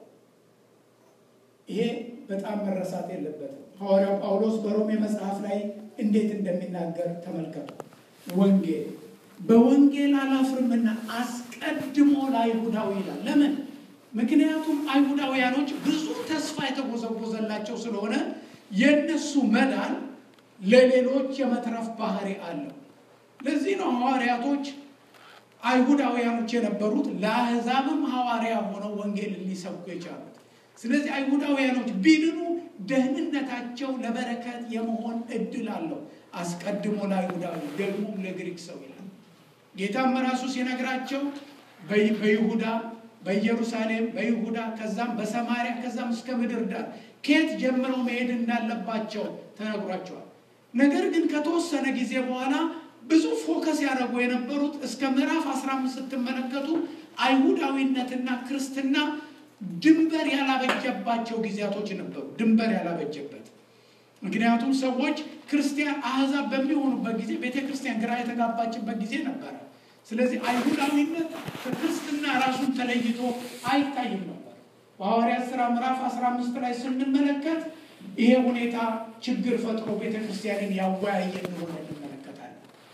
ይሄ በጣም መረሳት የለበትም። ሐዋርያው ጳውሎስ በሮሜ መጽሐፍ ላይ እንዴት እንደሚናገር ተመልከቱ። ወንጌል በወንጌል አላፍርምና አስቀድሞ ለአይሁዳዊ ይላል። ለምን? ምክንያቱም አይሁዳውያኖች ብዙ ተስፋ የተጎዘጎዘላቸው ስለሆነ የነሱ መዳን ለሌሎች የመትረፍ ባህሪ አለው። ለዚህ ነው ሐዋርያቶች አይሁዳውያኖች የነበሩት ለአሕዛብም ሐዋርያ ሆነው ወንጌል ሊሰብኩ የቻሉት። ስለዚህ አይሁዳውያኖች ቢድኑ ደህንነታቸው ለበረከት የመሆን እድል አለው። አስቀድሞ ለአይሁዳዊ ደግሞም ለግሪክ ሰው ይላል። ጌታም ራሱ ሲነግራቸው በይሁዳ በኢየሩሳሌም በይሁዳ ከዛም በሰማሪያ ከዛም እስከ ምድር ዳር ከየት ጀምረው መሄድ እንዳለባቸው ተነግሯቸዋል። ነገር ግን ከተወሰነ ጊዜ በኋላ ብዙ ፎከስ ያደረጉ የነበሩት እስከ ምዕራፍ አስራ አምስት ስትመለከቱ አይሁዳዊነትና ክርስትና ድንበር ያላበጀባቸው ጊዜያቶች ነበሩ። ድንበር ያላበጀበት ምክንያቱም ሰዎች ክርስቲያን አሕዛብ በሚሆኑበት ጊዜ ቤተክርስቲያን ግራ የተጋባችበት ጊዜ ነበር። ስለዚህ አይሁዳዊነት ከክርስትና ራሱን ተለይቶ አይታይም ነበር። በሐዋርያት ሥራ ምዕራፍ አስራ አምስት ላይ ስንመለከት ይሄ ሁኔታ ችግር ፈጥሮ ቤተክርስቲያንን ያወያየ እንደሆነ እንመለከታለን።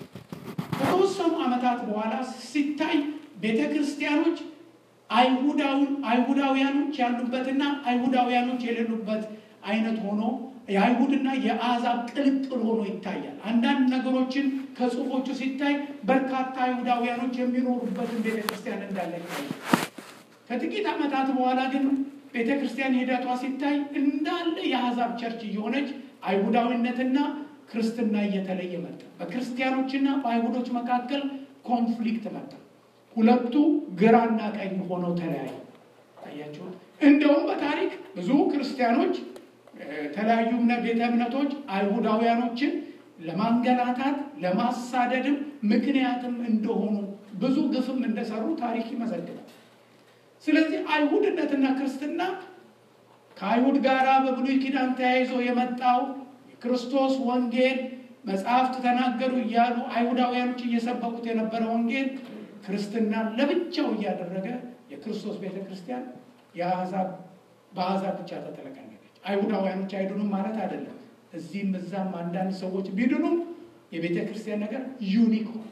ከተወሰኑ ዓመታት በኋላ ሲታይ ቤተክርስቲያኖች አይሁዳውን አይሁዳውያኖች ያሉበትና አይሁዳውያኖች የሌሉበት አይነት ሆኖ የአይሁድና የአሕዛብ ቅልቅል ሆኖ ይታያል። አንዳንድ ነገሮችን ከጽሑፎቹ ሲታይ በርካታ አይሁዳውያኖች የሚኖሩበትን ቤተክርስቲያን እንዳለ ይታያል። ከጥቂት ዓመታት በኋላ ግን ቤተክርስቲያን ሂደቷ ሲታይ እንዳለ የአሕዛብ ቸርች እየሆነች አይሁዳዊነትና ክርስትና እየተለየ መጣ። በክርስቲያኖችና በአይሁዶች መካከል ኮንፍሊክት መጣ። ሁለቱ ግራና ቀኝ ሆነው ተለያዩ። ታያችሁ። እንደውም በታሪክ ብዙ ክርስቲያኖች ተለያዩ ቤተ እምነቶች አይሁዳውያኖችን ለማንገላታት ለማሳደድም ምክንያትም እንደሆኑ ብዙ ግፍም እንደሰሩ ታሪክ ይመሰክራል። ስለዚህ አይሁድነትና ክርስትና ከአይሁድ ጋር በብሉይ ኪዳን ተያይዞ የመጣው ክርስቶስ ወንጌል መጽሐፍት ተናገሩ እያሉ አይሁዳውያኖች እየሰበኩት የነበረ ወንጌል ክርስትና ለብቻው እያደረገ የክርስቶስ ቤተክርስቲያን የአሕዛብ በአሕዛብ ብቻ ተጠለቀለች። አይሁዳውያኖች አይድኑም ማለት አይደለም። እዚህም እዛም አንዳንድ ሰዎች ቢድኑም የቤተክርስቲያን ነገር ዩኒክ ነው።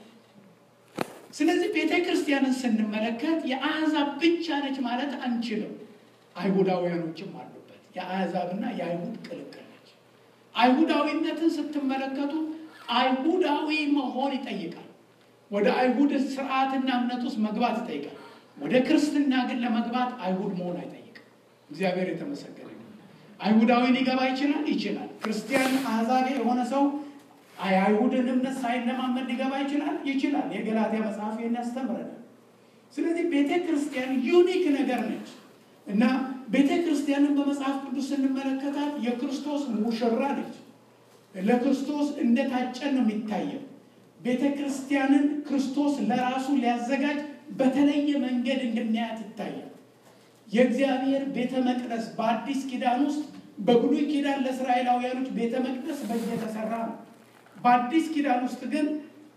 ስለዚህ ቤተክርስቲያንን ስንመለከት የአሕዛብ ብቻ ነች ማለት አንችልም። አይሁዳውያኖችም አሉበት። የአሕዛብና የአይሁድ ቅልቅል ነች። አይሁዳዊነትን ስትመለከቱ አይሁዳዊ መሆን ይጠይቃል። ወደ አይሁድ ስርዓትና እምነት ውስጥ መግባት ይጠይቃል። ወደ ክርስትና ግን ለመግባት አይሁድ መሆን አይጠይቅም። እግዚአብሔር የተመሰገነ ይሁን። አይሁዳዊ ሊገባ ይችላል ይችላል። ክርስቲያን አሕዛብ የሆነ ሰው አይሁድን እምነት ሳይለማመድ ሊገባ ይችላል ይችላል። የገላትያ መጽሐፍ ይሄን ያስተምረናል። ስለዚህ ቤተክርስቲያን ዩኒክ ነገር ነች እና ቤተክርስቲያንን በመጽሐፍ ቅዱስ ስንመለከታት የክርስቶስ ሙሽራ ነች። ለክርስቶስ እንደታጨን ነው የሚታየው። ቤተክርስቲያንን ክርስቶስ ለራሱ ሊያዘጋጅ በተለየ መንገድ እንደሚያያት ይታያል። የእግዚአብሔር ቤተ መቅደስ በአዲስ ኪዳን ውስጥ በብሉይ ኪዳን ለእስራኤላውያኖች ቤተ መቅደስ በየተሰራ ነው። በአዲስ ኪዳን ውስጥ ግን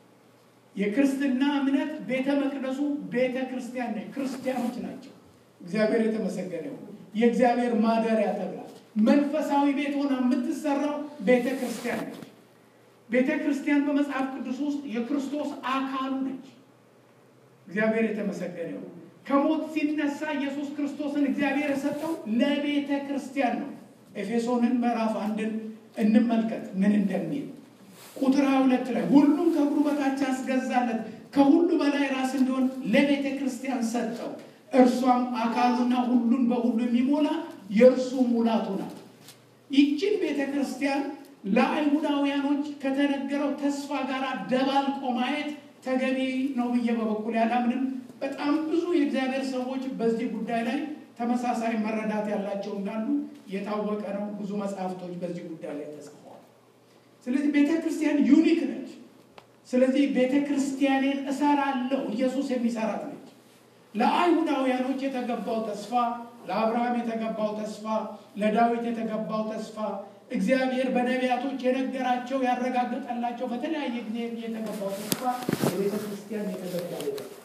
የክርስትና እምነት ቤተ መቅደሱ ቤተ ክርስቲያን ነች። ክርስቲያኖች ናቸው። እግዚአብሔር የተመሰገነ ይሁን። የእግዚአብሔር ማደሪያ ተብላ መንፈሳዊ ቤት ሆና የምትሰራው ቤተ ክርስቲያን ነች። ቤተ ክርስቲያን በመጽሐፍ ቅዱስ ውስጥ የክርስቶስ አካሉ ነች። እግዚአብሔር የተመሰገነ ይሁን። ከሞት ሲነሳ ኢየሱስ ክርስቶስን እግዚአብሔር የሰጠው ለቤተ ክርስቲያን ነው። ኤፌሶንን ምዕራፍ አንድን እንመልከት ምን እንደሚል ቁጥር ሃያ ሁለት ላይ ሁሉም ከእግሩ በታች አስገዛለት፣ ከሁሉ በላይ ራስ እንዲሆን ለቤተ ክርስቲያን ሰጠው፣ እርሷም አካሉና ሁሉን በሁሉ የሚሞላ የእርሱ ሙላቱ ናት። ይህችን ቤተ ክርስቲያን ለአይሁዳውያኖች ከተነገረው ተስፋ ጋር ደባልቆ ማየት ተገቢ ነው ብዬ በበኩል ያላምንም። በጣም ብዙ የእግዚአብሔር ሰዎች በዚህ ጉዳይ ላይ ተመሳሳይ መረዳት ያላቸው እንዳሉ የታወቀ ነው። ብዙ መጽሐፍቶች በዚህ ጉዳይ ላይ ተጽፈዋል። ስለዚህ ቤተክርስቲያን ዩኒክ ነች። ስለዚህ ቤተክርስቲያንን እሰራለሁ ኢየሱስ የሚሰራት ነች። ለአይሁዳውያኖች የተገባው ተስፋ፣ ለአብርሃም የተገባው ተስፋ፣ ለዳዊት የተገባው ተስፋ እግዚአብሔር በነቢያቶች የነገራቸው ያረጋገጠላቸው በተለያየ ጊዜ የተገባው ተስፋ የቤተክርስቲያን የተገባው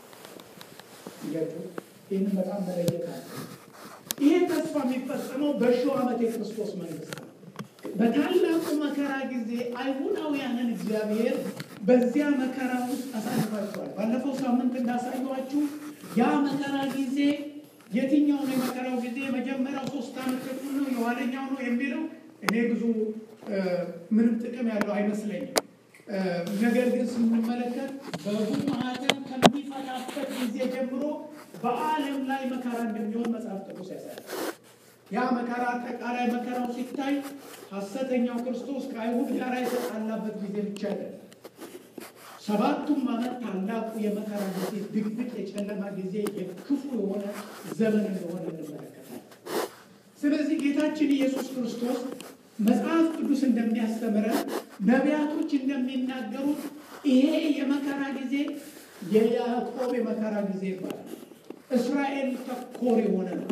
ይገርም። ይህንን በጣም መለየት አለ። ይሄ ተስፋ የሚፈጸመው በሺው ዓመት የክርስቶስ መንግስት ነው። በታላቁ መከራ ጊዜ አይሁዳውያንን እግዚአብሔር በዚያ መከራ ውስጥ አሳልፏቸዋል። ባለፈው ሳምንት እንዳሳየኋችሁ ያ መከራ ጊዜ የትኛው ነው? የመከራው ጊዜ የመጀመሪያው ሶስት ዓመት ተኩል ነው፣ የኋለኛው ነው የሚለው እኔ ብዙ ምንም ጥቅም ያለው አይመስለኝም። ነገር ግን ስንመለከት በብዙ ማህተም ከሚፈታበት ጊዜ ጀምሮ በዓለም ላይ መከራ እንደሚሆን መጽሐፍ ቅዱስ ያሳያል። ያ መከራ አጠቃላይ መከራው ሲታይ ሐሰተኛው ክርስቶስ ከአይሁድ ጋር የተጣላበት ጊዜ ብቻ አይደለም። ሰባቱም ዓመት ታላቁ የመከራ ጊዜ፣ ድቅድቅ የጨለማ ጊዜ፣ የክፉ የሆነ ዘመን እንደሆነ እንመለከታለን። ስለዚህ ጌታችን ኢየሱስ ክርስቶስ መጽሐፍ ቅዱስ እንደሚያስተምረን ነቢያቶች እንደሚናገሩት ይሄ የመከራ ጊዜ የያዕቆብ የመከራ ጊዜ ይባላል። እስራኤል ተኮር የሆነ ነው።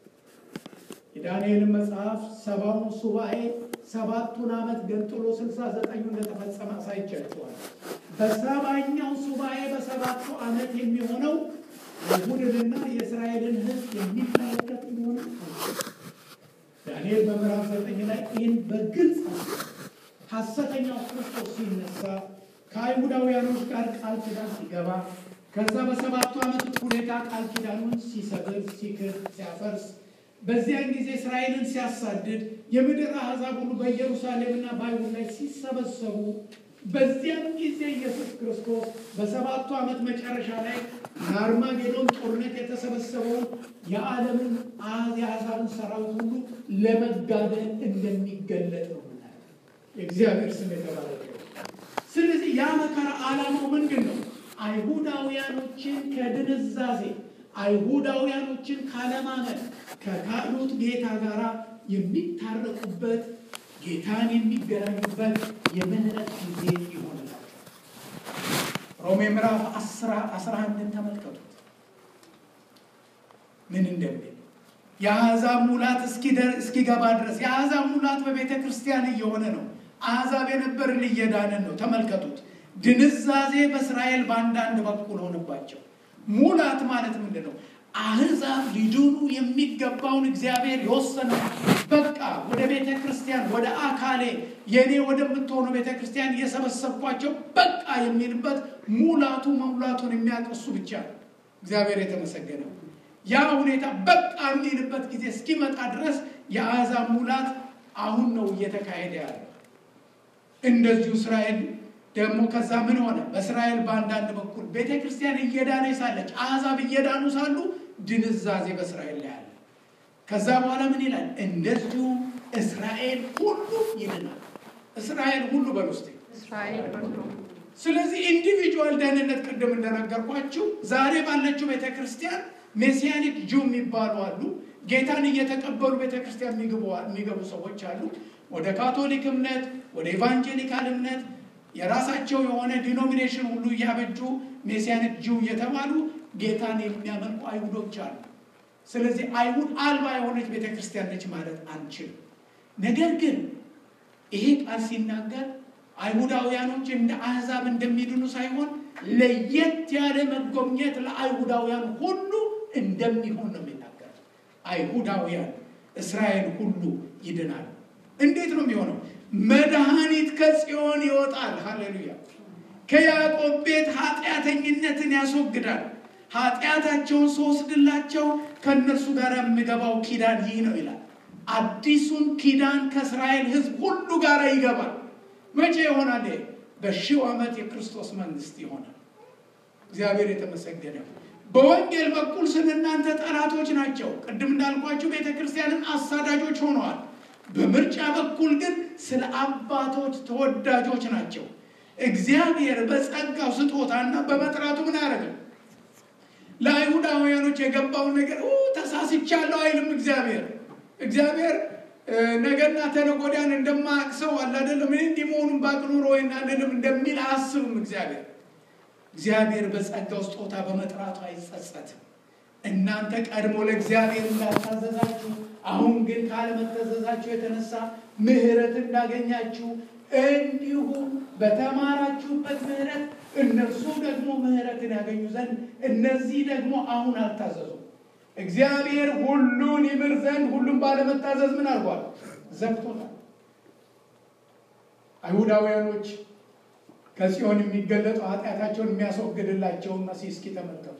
የዳንኤል መጽሐፍ ሰባውን ሱባኤ ሰባቱን ዓመት ገንጥሎ ስልሳ ዘጠኙ እንደተፈጸመ አሳይቻችኋል። በሰባኛው ሱባኤ በሰባቱ ዓመት የሚሆነው አይሁድንና የእስራኤልን ሕዝብ የሚመለከት እንደሆነ ዳንኤል በምዕራፍ ዘጠኝ ላይ ይህን በግልጽ ሐሰተኛው ክርስቶስ ሲነሳ ከአይሁዳውያኖች ጋር ቃል ኪዳን ሲገባ ከዛ በሰባቱ ዓመት ሁኔታ ቃል ኪዳኑን ሲሰብር ሲክር ሲያፈርስ በዚያን ጊዜ እስራኤልን ሲያሳድድ የምድር አሕዛብ ሁሉ በኢየሩሳሌምና በአይሁድ ላይ ሲሰበሰቡ በዚያን ጊዜ ኢየሱስ ክርስቶስ በሰባቱ ዓመት መጨረሻ ላይ ለአርማጌዶን ጦርነት የተሰበሰበውን የዓለምን የአሕዛብን ሰራዊት ሁሉ ለመጋደል እንደሚገለጥ ነው። እግዚአብሔር ስም የተባረከ። ስለዚህ ያ መከራ ዓላማው ምንድን ነው? አይሁዳውያኖችን ከድንዛዜ አይሁዳውያኖችን ካለማመን ከካሉት ጌታ ጋር የሚታረቁበት ጌታን የሚገናኙበት የምህረት ጊዜ ይሆንላቸዋል። ሮሜ ምዕራፍ አስራ አንድን ተመልከቱት ምን እንደሚል የአሕዛብ ሙላት እስኪገባ ድረስ የአሕዛብ ሙላት በቤተ ክርስቲያን እየሆነ ነው። አሕዛብ የነበርን እየዳንን ነው። ተመልከቱት። ድንዛዜ በእስራኤል በአንዳንድ በኩል ሆነባቸው። ሙላት ማለት ምንድን ነው? አሕዛብ ሊድኑ የሚገባውን እግዚአብሔር የወሰነ በቃ ወደ ቤተ ክርስቲያን ወደ አካሌ የኔ ወደምትሆነው ቤተ ክርስቲያን እየሰበሰብኳቸው በቃ የሚልበት ሙላቱ መሙላቱን የሚያቀሱ ብቻ ነው። እግዚአብሔር የተመሰገነ። ያ ሁኔታ በቃ የሚልበት ጊዜ እስኪመጣ ድረስ የአሕዛብ ሙላት አሁን ነው እየተካሄደ ያለው። እንደዚሁ እስራኤል ደግሞ ከዛ ምን ሆነ? በእስራኤል በአንዳንድ በኩል ቤተ ክርስቲያን እየዳነ ሳለች አሕዛብ እየዳኑ ሳሉ ድንዛዜ በእስራኤል ላይ አለ። ከዛ በኋላ ምን ይላል? እንደዚሁ እስራኤል ሁሉ ይድናል። እስራኤል ሁሉ በውስጥ እስራኤል ሁሉ። ስለዚህ ኢንዲቪጁዋል ደህንነት ቅድም እንደነገርኳችሁ ዛሬ ባለችው ቤተ ክርስቲያን ሜሲያኒክ ጁ የሚባሉ አሉ። ጌታን እየተቀበሉ ቤተ ክርስቲያን የሚገቡ ሰዎች አሉ። ወደ ካቶሊክ እምነት ወደ ኢቫንጀሊካል እምነት የራሳቸው የሆነ ዲኖሚኔሽን ሁሉ ያበጁ ሜሲያኒክ ጁ እየተባሉ ጌታን የሚያመልኩ አይሁዶች አሉ። ስለዚህ አይሁድ አልባ የሆነች ቤተክርስቲያን ነች ማለት አንችልም። ነገር ግን ይሄ ቃል ሲናገር አይሁዳውያኖች እንደ አሕዛብ እንደሚድኑ ሳይሆን ለየት ያለ መጎብኘት ለአይሁዳውያን ሁሉ እንደሚሆን ነው የሚናገር። አይሁዳውያን እስራኤል ሁሉ ይድናል። እንዴት ነው የሚሆነው? መድኃኒት ከጽዮን ይወጣል። ሃሌሉያ። ከያዕቆብ ቤት ኃጢአተኝነትን ያስወግዳል። ኃጢአታቸውን ስወስድላቸው ከእነርሱ ጋር የሚገባው ኪዳን ይህ ነው ይላል። አዲሱን ኪዳን ከእስራኤል ሕዝብ ሁሉ ጋር ይገባል። መቼ ይሆናል? በሺው ዓመት የክርስቶስ መንግስት ይሆናል። እግዚአብሔር የተመሰገነ። በወንጌል በኩል ስለ እናንተ ጠላቶች ናቸው። ቅድም እንዳልኳችሁ ቤተክርስቲያንን አሳዳጆች ሆነዋል። በምርጫ በኩል ግን ስለ አባቶች ተወዳጆች ናቸው። እግዚአብሔር በጸጋው ስጦታና በመጥራቱ ምን ያደርጋል? ለአይሁዳውያኖች የገባውን ነገር ተሳስቻለሁ አይልም። እግዚአብሔር እግዚአብሔር ነገና ተነጎዳን እንደማያቅሰው አለ አይደለም። ምን እንዲሞኑን ባቅኑሮ ወይና አይደለም እንደሚል አያስብም። እግዚአብሔር እግዚአብሔር በጸጋው ስጦታ በመጥራቱ አይጸጸትም። እናንተ ቀድሞ ለእግዚአብሔር እንዳታዘዛችሁ አሁን ግን ካለመታዘዛችሁ የተነሳ ምሕረት እንዳገኛችሁ እንዲሁ በተማራችሁበት ምሕረት እነርሱ ደግሞ ምሕረትን ያገኙ ዘንድ እነዚህ ደግሞ አሁን አልታዘዙም። እግዚአብሔር ሁሉን ይምር ዘንድ ሁሉም ባለመታዘዝ ምን አድርጓል? ዘግቶታል። አይሁዳውያኖች ከጽዮን የሚገለጡ ኃጢአታቸውን የሚያስወግድላቸውን መሲህ እስኪ ተመልከቱት።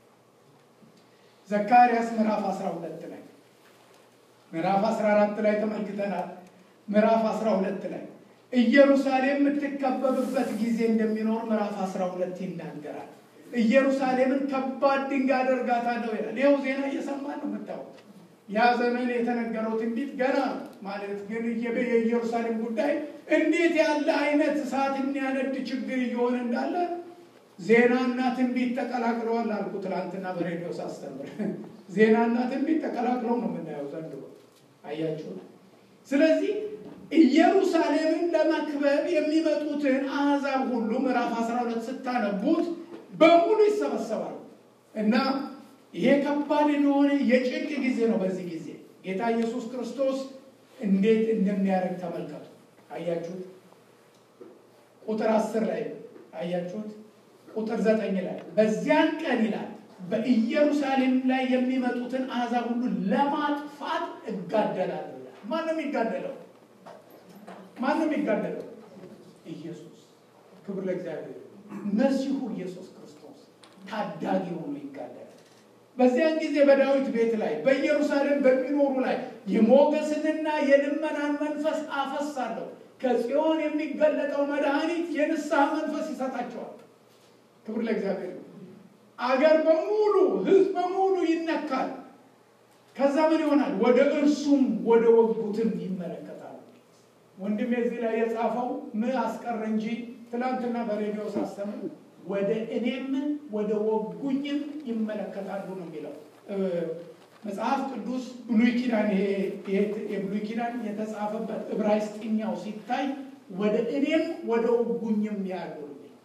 ዘካርያስ ምዕራፍ አስራ ሁለት ላይ ምዕራፍ አስራ አራት ላይ ተመልክተናል። ምዕራፍ አስራ ሁለት ላይ ኢየሩሳሌም የምትከበብበት ጊዜ እንደሚኖር ምዕራፍ አስራ ሁለት ይናገራል። ኢየሩሳሌምን ከባድ ድንጋይ አደርጋታለሁ ይላል። ይኸው ዜና እየሰማን ነው የምታዩት። ያ ዘመን የተነገረው ትንቢት ገና ነው ማለት ግን የኢየሩሳሌም ጉዳይ እንዴት ያለ አይነት እሳት የሚያነድ ችግር እየሆነ እንዳለ ዜናና ትንቢት ተቀላቅለዋል አልኩ ትናንትና በሬዲዮ ሳስተምር። ዜናና ትንቢት ተቀላቅለው ነው የምናየው ዘንድሮ። አያችሁ። ስለዚህ ኢየሩሳሌምን ለመክበብ የሚመጡትን አሕዛብ ሁሉ ምዕራፍ አስራ ሁለት ስታነቡት በሙሉ ይሰበሰባሉ እና ይሄ ከባድ የሆነ የጭንቅ ጊዜ ነው። በዚህ ጊዜ ጌታ ኢየሱስ ክርስቶስ እንዴት እንደሚያደርግ ተመልከቱ። አያችሁት? ቁጥር አስር ላይ አያችሁት? ቁጥር ዘጠኝ ላይ በዚያን ቀን ይላል በኢየሩሳሌም ላይ የሚመጡትን አሕዛብ ሁሉ ለማጥፋት እጋደላለሁ። ማን ነው የሚጋደለው? ማን ነው የሚጋደለው? ኢየሱስ። ክብር ለእግዚአብሔር። መሲሁ ኢየሱስ ክርስቶስ ታዳጊ ሆኖ ይጋደላል። በዚያን ጊዜ በዳዊት ቤት ላይ በኢየሩሳሌም በሚኖሩ ላይ የሞገስንና የልመናን መንፈስ አፈሳለሁ። ከጽዮን የሚገለጠው መድኃኒት የንስሐ መንፈስ ይሰጣቸዋል። ክብር ለእግዚአብሔር። አገር በሙሉ ህዝብ በሙሉ ይነካል። ከዛ ምን ይሆናል? ወደ እርሱም ወደ ወጉትም ይመለከታል። ወንድሜ እዚህ ላይ የጻፈው ምን አስቀረ እንጂ ትናንትና በሬዲዮ ሳስተምር ወደ እኔም ወደ ወጉኝም ይመለከታሉ ነው የሚለው መጽሐፍ ቅዱስ። ብሉይ ኪዳን ይሄ የብሉይ ኪዳን የተጻፈበት ዕብራይስጥኛው ሲታይ ወደ እኔም ወደ ወጉኝም ያሉ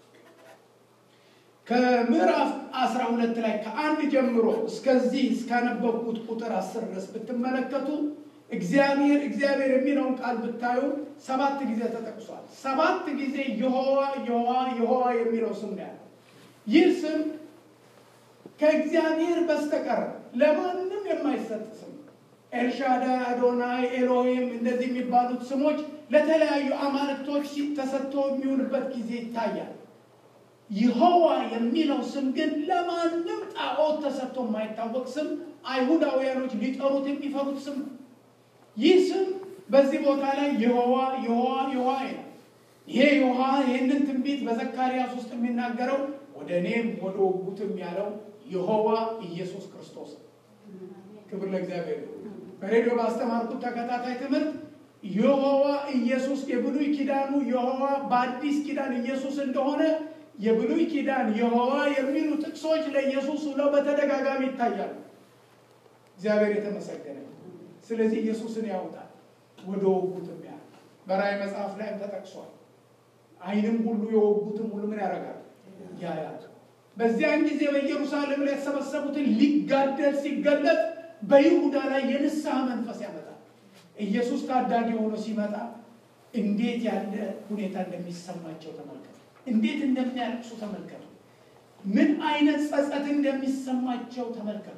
ከምዕራፍ አስራ ሁለት ላይ ከአንድ ጀምሮ እስከዚህ እስካነበብኩት ቁጥር አስር ድረስ ብትመለከቱ እግዚአብሔር እግዚአብሔር የሚለውን ቃል ብታዩ ሰባት ጊዜ ተጠቅሷል። ሰባት ጊዜ ይሖዋ ይሖዋ ይሖዋ የሚለው ስም ነው ያለው። ይህ ስም ከእግዚአብሔር በስተቀር ለማንም የማይሰጥ ስም። ኤልሻዳይ፣ አዶናይ፣ ኤሎሂም እንደዚህ የሚባሉት ስሞች ለተለያዩ አማልክቶች ተሰጥተው የሚውልበት ጊዜ ይታያል። ይሖዋ የሚለው ስም ግን ለማንም ጣዖት ተሰጥቶ የማይታወቅ ስም፣ አይሁዳውያኖች ሊጠሩት የሚፈሩት ስም። ይህ ስም በዚህ ቦታ ላይ ይሖዋ ይሖዋ ይሖዋ ነው። ይሄ ይሖዋ ይህንን ትንቢት በዘካርያስ ውስጥ የሚናገረው ወደ እኔም ወደ ወጉትም ያለው ይሖዋ ኢየሱስ ክርስቶስ። ክብር ለእግዚአብሔር። በሬዲዮ ባስተማርኩት ተከታታይ ትምህርት ይሖዋ ኢየሱስ የብሉይ ኪዳኑ ይሖዋ በአዲስ ኪዳን ኢየሱስ እንደሆነ የብሉይ ኪዳን ይሖዋ የሚሉ ጥቅሶች ለኢየሱስ ብለው በተደጋጋሚ ይታያሉ። እግዚአብሔር የተመሰገነ። ስለዚህ ኢየሱስን ያውጣል ወደ ወጉትም ያ በራእይ መጽሐፍ ላይ ተጠቅሷል። ዓይንም ሁሉ የወጉትም ሁሉ ምን ያደርጋል? ያያል። በዚያን ጊዜ በኢየሩሳሌም ላይ የተሰበሰቡትን ሊጋደል ሲገለጥ በይሁዳ ላይ የንስሐ መንፈስ ያመጣል። ኢየሱስ ታዳጊ ሆኖ ሲመጣ እንዴት ያለ ሁኔታ እንደሚሰማቸው ተመልከቱ። እንዴት እንደሚያለቅሱ ተመልከቱ። ምን አይነት ጸጸት እንደሚሰማቸው ተመልከቱ።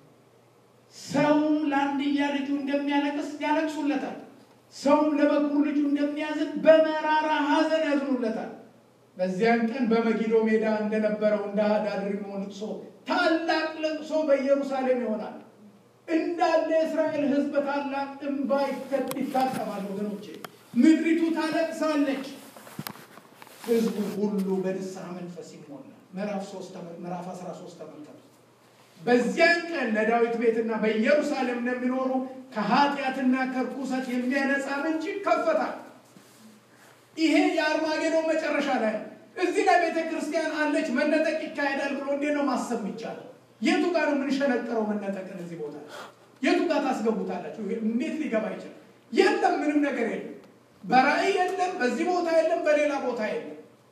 ሰው ለአንድያ ልጁ እንደሚያለቅስ ያለቅሱለታል። ሰው ለበኩር ልጁ እንደሚያዝን በመራራ ሐዘን ያዝኑለታል። በዚያን ቀን በመጊዶ ሜዳ እንደነበረው እንደ አዳድሪሞ ልቅሶ ታላቅ ልቅሶ በኢየሩሳሌም ይሆናል። እንዳለ የእስራኤል ሕዝብ ታላቅ እንባ ይታጠባል። ወገኖቼ ምድሪቱ ታለቅሳለች። ሕዝቡ ሁሉ በንስሐ መንፈስ ይሞላል። ምዕራፍ ሶስት ምዕራፍ አስራ ሶስት ተመልከቱ። በዚያን ቀን ለዳዊት ቤትና በኢየሩሳሌም ለሚኖሩ ከኃጢአትና ከርኩሰት የሚያነጻ ምንጭ ይከፈታል። ይሄ የአርማጌዶን መጨረሻ ላይ ነው። እዚህ ላይ ቤተ ክርስቲያን አለች፣ መነጠቅ ይካሄዳል ብሎ እንዴት ነው ማሰብ ይቻላል? የቱ ጋር ነው የምንሸነቀረው መነጠቅን? እዚህ ቦታ የቱ ጋር ታስገቡታላችሁ? እንዴት ሊገባ ይችላል? የለም፣ ምንም ነገር የለም። በራእይ የለም፣ በዚህ ቦታ የለም፣ በሌላ ቦታ የለም።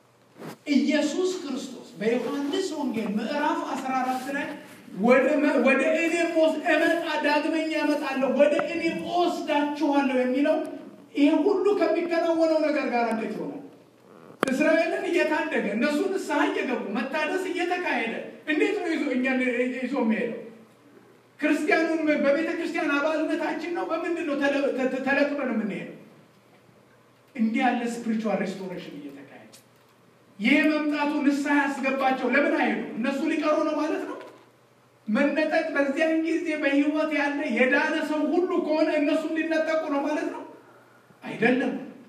ኢየሱስ ክርስቶስ በዮሐንስ ወንጌል ምዕራፍ አስራ አራት ላይ ወደ ወደ እኔ ሞስ እመጣ ዳግመኛ እመጣለሁ ወደ እኔ ወስዳችኋለሁ የሚለው ይሄ ሁሉ ከሚከናወነው ነገር ጋር እንዴት ይሆናል? እስራኤልን እየታደገ እነሱ ንስሐ እየገቡ መታደስ እየተካሄደ እንዴት ነው ይዞ እኛን ይዞ የሚሄደው? ክርስቲያኑን በቤተ ክርስቲያን አባልነታችን ነው በምንድን ነው ተለቅመን የምንሄደው? እንዲህ ያለ ስፒሪቹዋል ሬስቶሬሽን እየተካሄደ ይሄ መምጣቱ ንስሐ ያስገባቸው ለምን አይሄዱ? እነሱ ሊቀሩ ነው ማለት ነው? መነጠቅ በዚያን ጊዜ በህይወት ያለ የዳነ ሰው ሁሉ ከሆነ እነሱ ሊነጠቁ ነው ማለት ነው? አይደለም።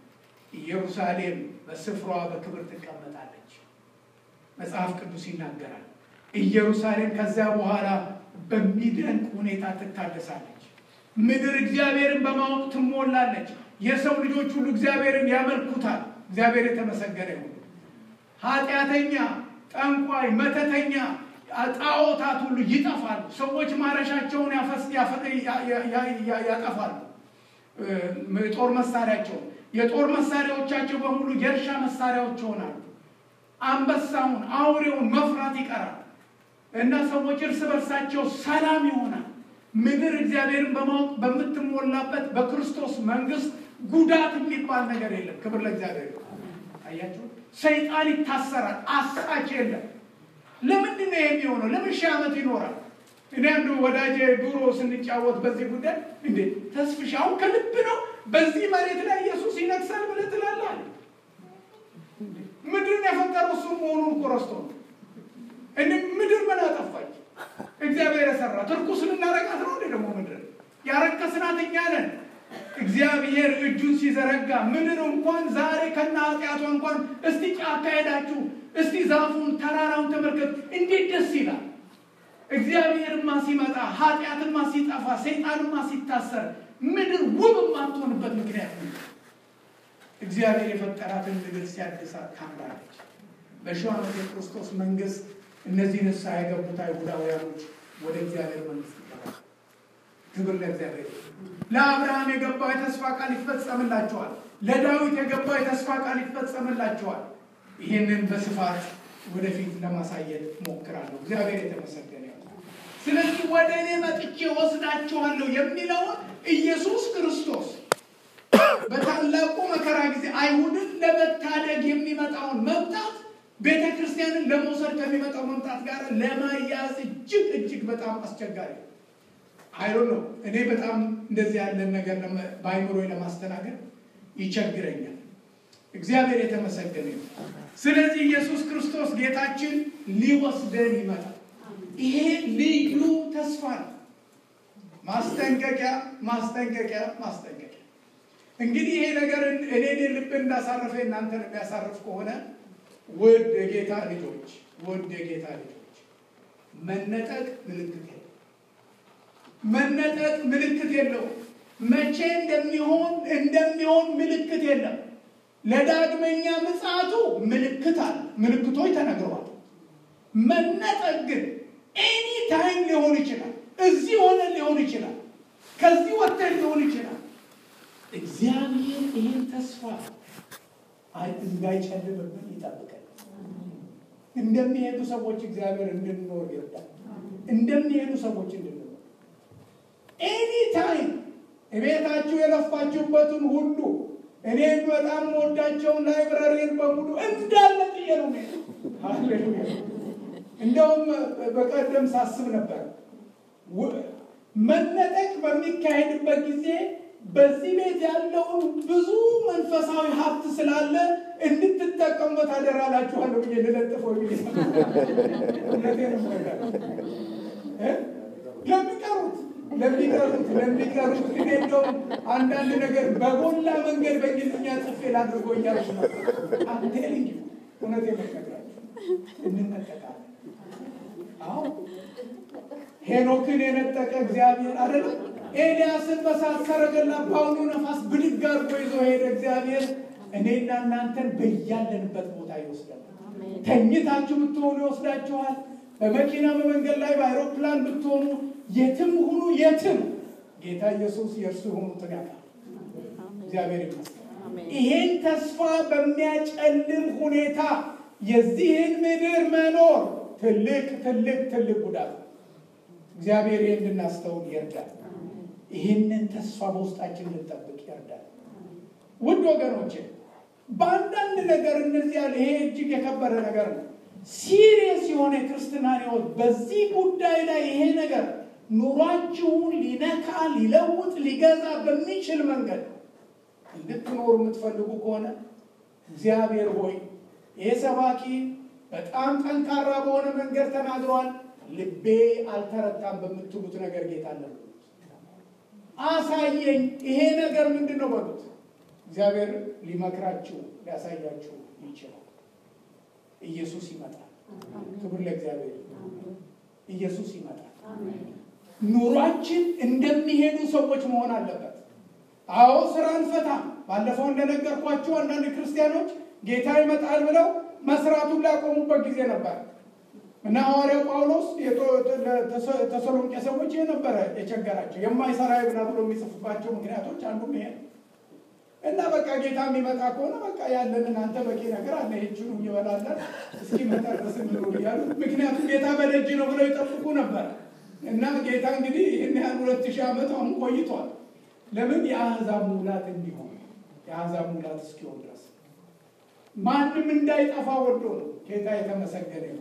ኢየሩሳሌም በስፍራዋ በክብር ትቀመጣለች። መጽሐፍ ቅዱስ ይናገራል። ኢየሩሳሌም ከዚያ በኋላ በሚደንቅ ሁኔታ ትታደሳለች። ምድር እግዚአብሔርን በማወቅ ትሞላለች። የሰው ልጆች ሁሉ እግዚአብሔርን ያመልኩታል። እግዚአብሔር የተመሰገነ ይሁን። ኃጢአተኛ፣ ጠንቋይ፣ መተተኛ፣ ጣዖታት ሁሉ ይጠፋሉ። ሰዎች ማረሻቸውን ያጠፋሉ። የጦር መሳሪያቸው የጦር መሳሪያዎቻቸው በሙሉ የእርሻ መሳሪያዎች ይሆናሉ። አንበሳውን አውሬውን መፍራት ይቀራል እና ሰዎች እርስ በርሳቸው ሰላም ይሆናል። ምድር እግዚአብሔርን በማወቅ በምትሞላበት በክርስቶስ መንግስት ጉዳት የሚባል ነገር የለም። ክብር ለእግዚአብሔር። አያችሁ፣ ሰይጣን ይታሰራል፣ አሳች የለም። ለምንድን ነው የሚሆነው? ለምን ሺህ ዓመት ይኖራል? እኔ አንዱ ወዳጄ ድሮ ስንጫወት በዚህ ጉዳይ እንዴ ተስፍሻው ከልብ ነው በዚህ መሬት ላይ ኢየሱስ ይነግሳል ብለህ ትላለህ አለ። ምድርን የፈጠረው እሱ መሆኑን እኮ ረስቶ ነው። እንዴ ምድር ምን አጠፋች? እግዚአብሔር የሰራት ርኩስን እናረጋት ነው እንዴ? ደግሞ ምድር ያረከስናት እኛ ነን። እግዚአብሔር እጁን ሲዘረጋ ምድር እንኳን ዛሬ ከነ ኃጢአቷ እንኳን እስቲ ጫካ ሄዳችሁ እስቲ ዛፉን ተራራውን ተመልከቱ እንዴት ደስ ይላል። እግዚአብሔርማ ሲመጣ ኃጢአትማ ሲጠፋ ሰይጣንማ ሲታሰር ምድር ውብ ማትሆንበት ምክንያት ነው። እግዚአብሔር የፈጠራትን ምድር ሲያድሳት ታምራለች። በሺው ዓመት የክርስቶስ መንግስት እነዚህ ንስሐ የገቡት አይሁዳውያኖች ወደ እግዚአብሔር መንግስት ይገባሉ። ክብር ለእግዚአብሔር። ለአብርሃም የገባው የተስፋ ቃል ይፈጸምላቸዋል። ለዳዊት የገባው የተስፋ ቃል ይፈጸምላቸዋል። ይህንን በስፋት ወደፊት ለማሳየት ሞክራለሁ። እግዚአብሔር የተመሰገነ ይሁን። ስለዚህ ወደ እኔ መጥቼ ወስዳችኋለሁ የሚለውን ኢየሱስ ክርስቶስ በታላቁ መከራ ጊዜ አይሁድን ለመታደግ የሚመጣውን መምጣት ቤተ ክርስቲያንን ለመውሰድ ከሚመጣው መምጣት ጋር ለማያያዝ እጅግ እጅግ በጣም አስቸጋሪ ነው። አይሮን ነው። እኔ በጣም እንደዚህ ያለን ነገር በአይምሮዬ ለማስተናገድ ይቸግረኛል። እግዚአብሔር የተመሰገነ ይሁን። ስለዚህ ኢየሱስ ክርስቶስ ጌታችን ሊወስደን ይመጣል። ይሄ ልዩ ተስፋ ነው። ማስጠንቀቂያ ማስጠንቀቂያ ማስጠንቀቂያ። እንግዲህ ይሄ ነገር እኔን ልብ እንዳሳረፈ እናንተን የሚያሳርፍ ከሆነ ውድ የጌታ ልጆች ውድ የጌታ ልጆች መነጠቅ ምልክት የለው። መነጠቅ ምልክት የለው። መቼ እንደሚሆን እንደሚሆን ምልክት የለም። ለዳግመኛ ምጽአቱ ምልክት አለ። ምልክቶች ተነግረዋል። መነጠቅ ግን ኤኒ ታይም ሊሆን ይችላል። እዚህ ሆነ ሊሆን ይችላል። ከዚህ ወጥተን ሊሆን ይችላል። እግዚአብሔር ይህን ተስፋ አይ እንዳይጨልምብን ይጠብቃል። እንደሚሄዱ ሰዎች እግዚአብሔር እንድንኖር ይርዳል። እንደሚሄዱ ሰዎች እንድንኖር ኤኒ ታይም እቤታችሁ የለፋችሁበትን ሁሉ እኔ በጣም ወዳቸውን ላይብረሪን በሙሉ እንዳለ ጥየሩ ነው። ሃሌሉያ። እንደውም በቀደም ሳስብ ነበር መነጠቅ በሚካሄድበት ጊዜ በዚህ ቤት ያለውን ብዙ መንፈሳዊ ሀብት ስላለ እንድትጠቀሙበት አደራላችኋለሁ ብዬ ልለጥፈው ብዬ ለሚቀሩት ለሚቀሩት ለሚቀሩት እንደውም አንዳንድ ነገር በጎላ መንገድ በእንግሊዝኛ ጽፌ ላድርጎ እያልኩ ነው። አትቴልኝ እውነት የመከራችሁ እንነጠቃለን። አዎ ሄኖክን የነጠቀ እግዚአብሔር አይደለም። ኤልያስን በሳት ሰረገላ በአውሎ ነፋስ ብድግ አድርጎ ይዞ ሄደ እግዚአብሔር። እኔና እናንተን በያለንበት ቦታ ይወስዳል። ተኝታችሁ ብትሆኑ ይወስዳችኋል። በመኪና በመንገድ ላይ በአይሮፕላን ብትሆኑ የትም ሁኑ የትም ጌታ ኢየሱስ የእርሱ የሆኑትን ያውቃል። እግዚአብሔር ይመስገን። ይሄን ተስፋ በሚያጨልም ሁኔታ የዚህን ምድር መኖር ትልቅ ትልቅ ትልቅ ጉዳት። እግዚአብሔር ይህን እንድናስተውል ይርዳል። ይህንን ተስፋ በውስጣችን ልንጠብቅ ይርዳል። ውድ ወገኖቼ በአንዳንድ ነገር እነዚህ ያለ ይሄ እጅግ የከበረ ነገር ነው። ሲሪየስ የሆነ ክርስትና ሕይወት በዚህ ጉዳይ ላይ ይሄ ነገር ኑሯችሁን ሊነካ ሊለውጥ ሊገዛ በሚችል መንገድ እንድትኖሩ የምትፈልጉ ከሆነ እግዚአብሔር ሆይ ይሄ ሰባኪ በጣም ጠንካራ በሆነ መንገድ ተናግሯል፣ ልቤ አልተረታም በምትሉት ነገር ጌታ አለ አሳየኝ። ይሄ ነገር ምንድነው በሉት። እግዚአብሔር ሊመክራችሁ ሊያሳያችሁ ይችላል። ኢየሱስ ይመጣል። ክብር ለእግዚአብሔር። ኢየሱስ ይመጣል። ኑሯችን እንደሚሄዱ ሰዎች መሆን አለበት። አዎ ስራ እንፈታም። ባለፈው እንደነገርኳችሁ አንዳንድ ክርስቲያኖች ጌታ ይመጣል ብለው መስራቱን ላቆሙበት ጊዜ ነበር እና ሐዋርያው ጳውሎስ የተሰሎንቄ ሰዎች የነበረ የቸገራቸው የማይሰራ ይብላ ብሎ የሚጽፍባቸው ምክንያቶች አንዱ ይሄ እና በቃ ጌታ የሚመጣ ከሆነ በቃ ያለንን አንተ በቂ ነገር አለ ይችኑ ይበላለን እስኪ መጣቀስ ነው ይላሉ። ምክንያቱም ጌታ በደጅ ነው ብለው ይጠብቁ ነበር እና ጌታ እንግዲህ ይሄን ያህል ሁለት ሺህ ዓመት አሁን ቆይቷል። ለምን የአሕዛብ ሙላት እንዲሆን የአሕዛብ ሙላት እስኪሆን ድረስ ማንም እንዳይጠፋ ወዶ ነው። ጌታ የተመሰገነ ይሁን።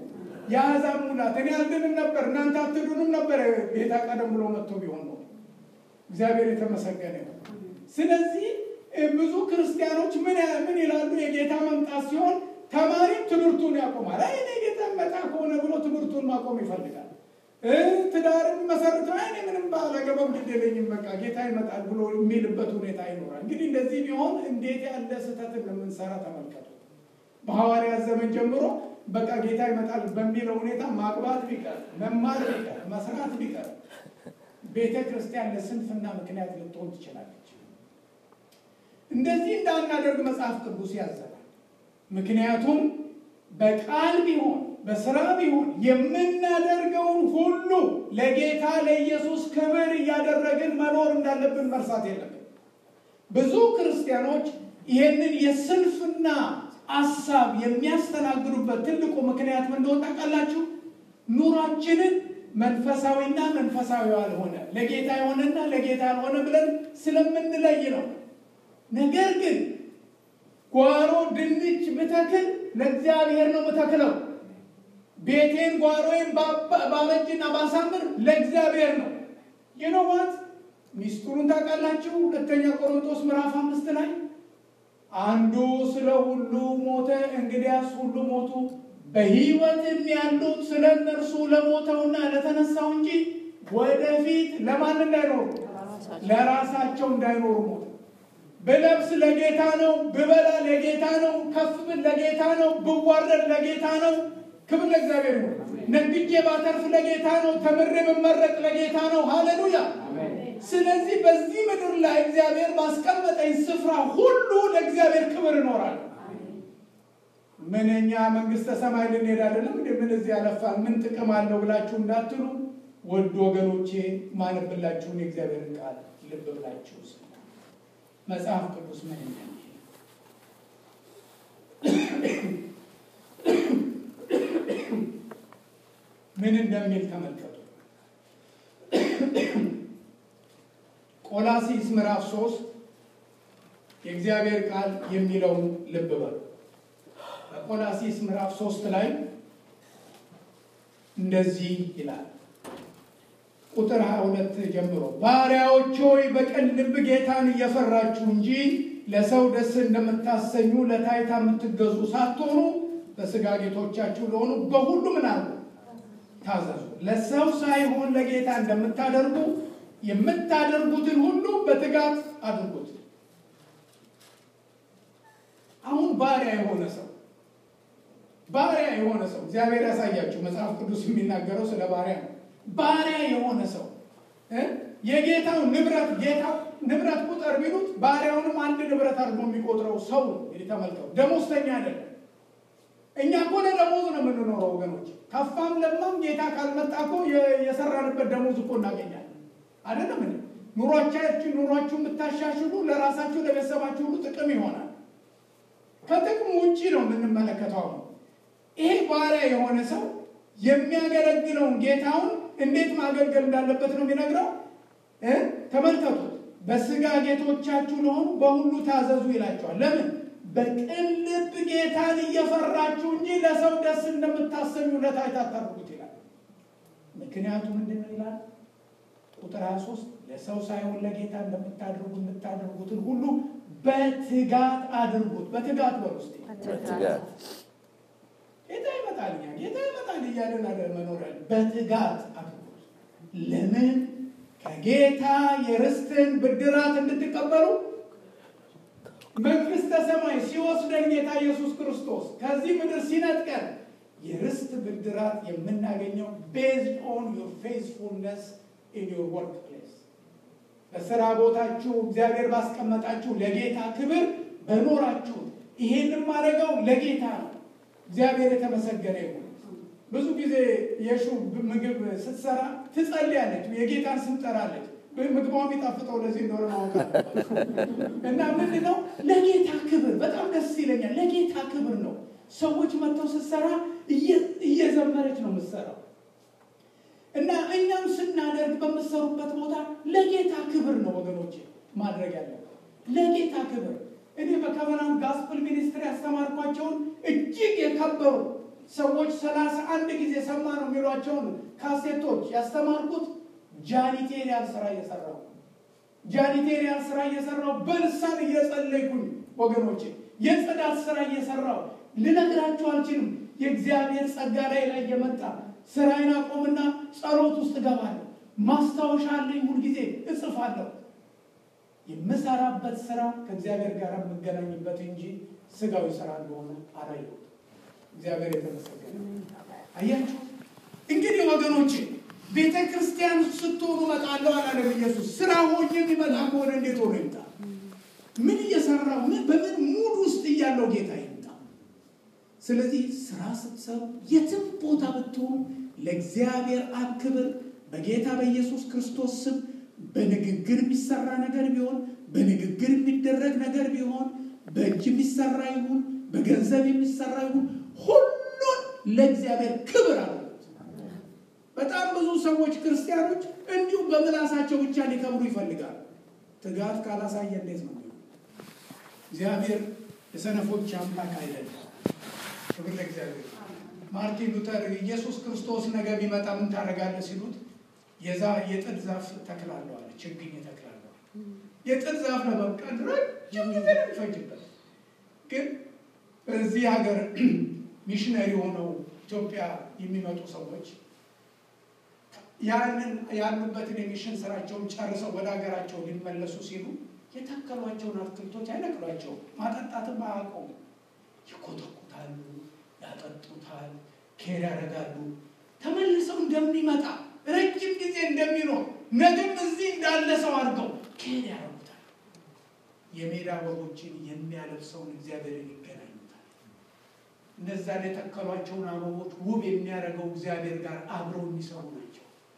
የአሕዛብ ሙላት እኔ አልድንም ነበር እናንተ አትድኑም ነበር ጌታ ቀደም ብሎ መጥቶ ቢሆን ነው። እግዚአብሔር የተመሰገነ ነው። ስለዚህ ብዙ ክርስቲያኖች ምን ምን ይላሉ? የጌታ መምጣት ሲሆን ተማሪም ትምህርቱን ያቆማል። አይ እኔ ጌታ መጣ ከሆነ ብሎ ትምህርቱን ማቆም ይፈልጋል። ትዳርን መሰረተ አይ እኔ ምንም ባላገባም ግዴለኝም በቃ ጌታ ይመጣል ብሎ የሚልበት ሁኔታ ይኖራል። እንግዲህ እንደዚህ ቢሆን እንዴት ያለ ስህተት እንደምንሰራ ተመልከቱ። በሐዋርያት ዘመን ጀምሮ በቃ ጌታ ይመጣል በሚለው ሁኔታ ማግባት ቢቀር መማር ቢቀር መስራት ቢቀር ቤተ ክርስቲያን ለስንፍና ምክንያት ልትሆን ትችላለች። እንደዚህ እንዳናደርግ መጽሐፍ ቅዱስ ያዘናል። ምክንያቱም በቃል ቢሆን በስራ ቢሆን የምናደርገውን ሁሉ ለጌታ ለኢየሱስ ክብር እያደረግን መኖር እንዳለብን መርሳት የለብን። ብዙ ክርስቲያኖች ይህንን የስንፍና ሐሳብ የሚያስተናግዱበት ትልቁ ምክንያት ምን እንደሆነ ታውቃላችሁ? ኑሯችንን መንፈሳዊና መንፈሳዊ ያልሆነ ለጌታ የሆነና ለጌታ ያልሆነ ብለን ስለምንለይ ነው። ነገር ግን ጓሮ ድንች ብተክል ለእግዚአብሔር ነው የምተክለው። ቤቴን ጓሮዬን ባበጅና ባሳምር ለእግዚአብሔር ነው። የነዋት ሚስጥሩን ታውቃላችሁ? ሁለተኛ ቆሮንቶስ ምዕራፍ አምስት ላይ አንዱ ስለ ሁሉ ሞተ፣ እንግዲያስ ሁሉ ሞቱ፣ በሕይወትም ያሉት ስለ እነርሱ ለሞተውና ለተነሳው እንጂ ወደፊት ለማን እንዳይኖሩ ለራሳቸው እንዳይኖሩ ሞተ። ብለብስ ለጌታ ነው፣ ብበላ ለጌታ ነው፣ ከፍ ብል ለጌታ ነው፣ ብዋረድ ለጌታ ነው። ክብር ለእግዚአብሔር ነው። ነግጄ ባተርፍ ለጌታ ነው፣ ተምሬ ብመረቅ ለጌታ ነው። ሃሌሉያ። ስለዚህ በዚህ ምድር ላይ እግዚአብሔር ባስቀመጠኝ ስፍራ ሁሉ ለእግዚአብሔር ክብር እኖራለሁ። ምንኛ መንግስተ ሰማይ ልንሄድ አይደለም እንዴ? ምን እዚህ ያለፋን ምን ጥቅም አለው ብላችሁ እንዳትሉ ወድ ወገኖቼ፣ ማነብላችሁን የእግዚአብሔርን ቃል ልብ ብላችሁ መጽሐፍ ቅዱስ ምን እንደሚል ምን እንደሚል ተመልከቱ። ቆላስይስ ምዕራፍ ሶስት የእግዚአብሔር ቃል የሚለውን ልብ በሉ። በቆላስይስ ምዕራፍ ሶስት ላይ እንደዚህ ይላል ቁጥር ሃያ ሁለት ጀምሮ ባሪያዎች ሆይ በቅን ልብ ጌታን እየፈራችሁ እንጂ ለሰው ደስ እንደምታሰኙ ለታይታ የምትገዙ ሳትሆኑ በስጋ ጌቶቻችሁ ለሆኑ በሁሉ ምን አሉ ታዘዙ። ለሰው ሳይሆን ለጌታ እንደምታደርጉ የምታደርጉትን ሁሉ በትጋት አድርጉት። አሁን ባሪያ የሆነ ሰው ባሪያ የሆነ ሰው እግዚአብሔር ያሳያችሁ። መጽሐፍ ቅዱስ የሚናገረው ስለ ባሪያ ነው። ባሪያ የሆነ ሰው የጌታው ንብረት ጌታው ንብረት ቁጥር ቢሉት ባሪያውንም አንድ ንብረት አድርጎ የሚቆጥረው ሰው ነው። ተመልከው፣ ደሞዝተኛ አይደለም። እኛ እኮ ለደሞዝ ነው የምንኖረው ወገኖች። ከፋም ለማም ጌታ ካልመጣ እኮ የሰራንበት ደሞዝ እኮ እናገኛለን አይደለም እንዴ? ኑሯቻችሁ ኑሯችሁ የምታሻሽሉ ለራሳችሁ ለቤተሰባችሁ ሁሉ ጥቅም ይሆናል። ከጥቅሙ ውጪ ነው የምንመለከተው። ይሄ ባሪያ የሆነ ሰው የሚያገለግለውን ጌታውን እንዴት ማገልገል እንዳለበት ነው የሚነግረው። እ ተመልከቱት። በስጋ ጌቶቻችሁ ለሆኑ በሁሉ ታዘዙ ይላቸዋል። ለምን? በቅን ልብ ጌታን እየፈራችሁ እንጂ ለሰው ደስ እንደምታሰኙ ለታይታ አታድርጉት ይላል። ምክንያቱም ምንድን ነው ይላል ቁጥር ሃያ ሶስት ለሰው ሳይሆን ለጌታ እንደምታደርጉ የምታደርጉትን ሁሉ በትጋት አድርጉት። በትጋት በውስጥ በትጋት ጌታ ይመጣል ጌታ ይመጣል እያለን አይደል መኖር ያለ በትጋት አድርጉት። ለምን? ከጌታ የርስትን ብድራት እንድትቀበሉ መንግስተ ሰማይ ሲወስደን ጌታ ኢየሱስ ክርስቶስ ከዚህ ምድር ሲነጥቀን የርስት ብድራት የምናገኘው based on your faithfulness in your workplace። በስራ ቦታችሁ እግዚአብሔር ባስቀመጣችሁ ለጌታ ክብር በኖራችሁ ይሄንን ማድረገው ለጌታ ነው። እግዚአብሔር የተመሰገነ ይሁን። ብዙ ጊዜ የሹ ምግብ ስትሰራ ትጸልያለች፣ የጌታን ስም ጠራለች። ምግቧም ይጣፍጠው ለዚህ እንደሆነ ማወቅ እና ምንድነው ለጌታ ክብር በጣም ደስ ይለኛል። ለጌታ ክብር ነው። ሰዎች መጥተው ስትሰራ እየዘመረች ነው የምትሰራው። እና እኛም ስናደርግ በምትሰሩበት ቦታ ለጌታ ክብር ነው ወገኖቼ ማድረግ ያለበት ለጌታ ክብር። እኔ በከቨናንት ጋስፕል ሚኒስትሪ ያስተማርኳቸውን እጅግ የከበሩ ሰዎች ሰላሳ አንድ ጊዜ ሰማ ነው የሚሏቸውን ካሴቶች ያስተማርኩት ጃኒቴሪያል ስራ እየሰራው ጃኒቴሪያል ስራ እየሰራው በልሳን እየጸለይኩኝ ወገኖቼ የጸዳት ስራ እየሰራው ልነግራችሁ አልችልም። የእግዚአብሔር ጸጋ ላይ ላይ የመጣ ስራዬን አቆምና ጸሎት ውስጥ ገባለሁ። ማስታወሻ አለኝ፣ ሁሉ ጊዜ እጽፋለሁ። የምሰራበት ስራ ከእግዚአብሔር ጋር የምገናኝበት እንጂ ስጋዊ ስራ እንደሆነ አላየሁም። እግዚአብሔር የተመሰገነ። አያችሁ እንግዲህ ወገኖቼ ቤተ ክርስቲያን ስትሆኑ እመጣለሁ አላለም ኢየሱስ። ስራ ሆኜ የሚመጣ ከሆነ እንዴት ሆኖ ይምጣ? ምን እየሰራው ምን በምን ሙድ ውስጥ እያለው ጌታ ይምጣ? ስለዚህ ስራ ስትሰሩ የትም ቦታ ብትሆኑ ለእግዚአብሔር አብ ክብር በጌታ በኢየሱስ ክርስቶስ ስም በንግግር የሚሰራ ነገር ቢሆን በንግግር የሚደረግ ነገር ቢሆን በእጅ የሚሰራ ይሁን በገንዘብ የሚሰራ ይሁን ሁሉን ለእግዚአብሔር ክብር አሉት። በጣም ብዙ ሰዎች ክርስቲያኖች እንዲሁ በምላሳቸው ብቻ ሊከብሩ ይፈልጋሉ። ትጋት ካላሳየ እንዴት ነው? እግዚአብሔር የሰነፎች አምላክ አይደለም። ክብር ለእግዚአብሔር። ማርቲን ሉተር ኢየሱስ ክርስቶስ ነገ ቢመጣ ምን ታደርጋለህ ሲሉት የዛ የጥድ ዛፍ ተክላለሁ አለ። ችግኝ ተክላለሁ። የጥድ ዛፍ ለመብቀል ረጅም ጊዜ ነው የሚፈጅበት። ግን በዚህ ሀገር ሚሽነሪ ሆነው ኢትዮጵያ የሚመጡ ሰዎች ያንን ያሉበትን የሚሽን ስራቸውን ጨርሰው ወደ ሀገራቸው ሊመለሱ ሲሉ የተከሏቸውን አትክልቶች አይነቅሏቸውም። ማጠጣትም አያውቁም። ይኮተኩታሉ፣ ያጠጡታል፣ ኬር ያደርጋሉ። ተመልሰው እንደሚመጣ ረጅም ጊዜ እንደሚኖር ነገም እዚህ እንዳለ ሰው አድርገው ኬር ያደርጉታል። የሜዳ በጎችን የሚያለብሰውን እግዚአብሔርን ይገናኙታል። እነዛን የተከሏቸውን አበቦች ውብ የሚያደርገው እግዚአብሔር ጋር አብረው የሚሰሩ ናቸው።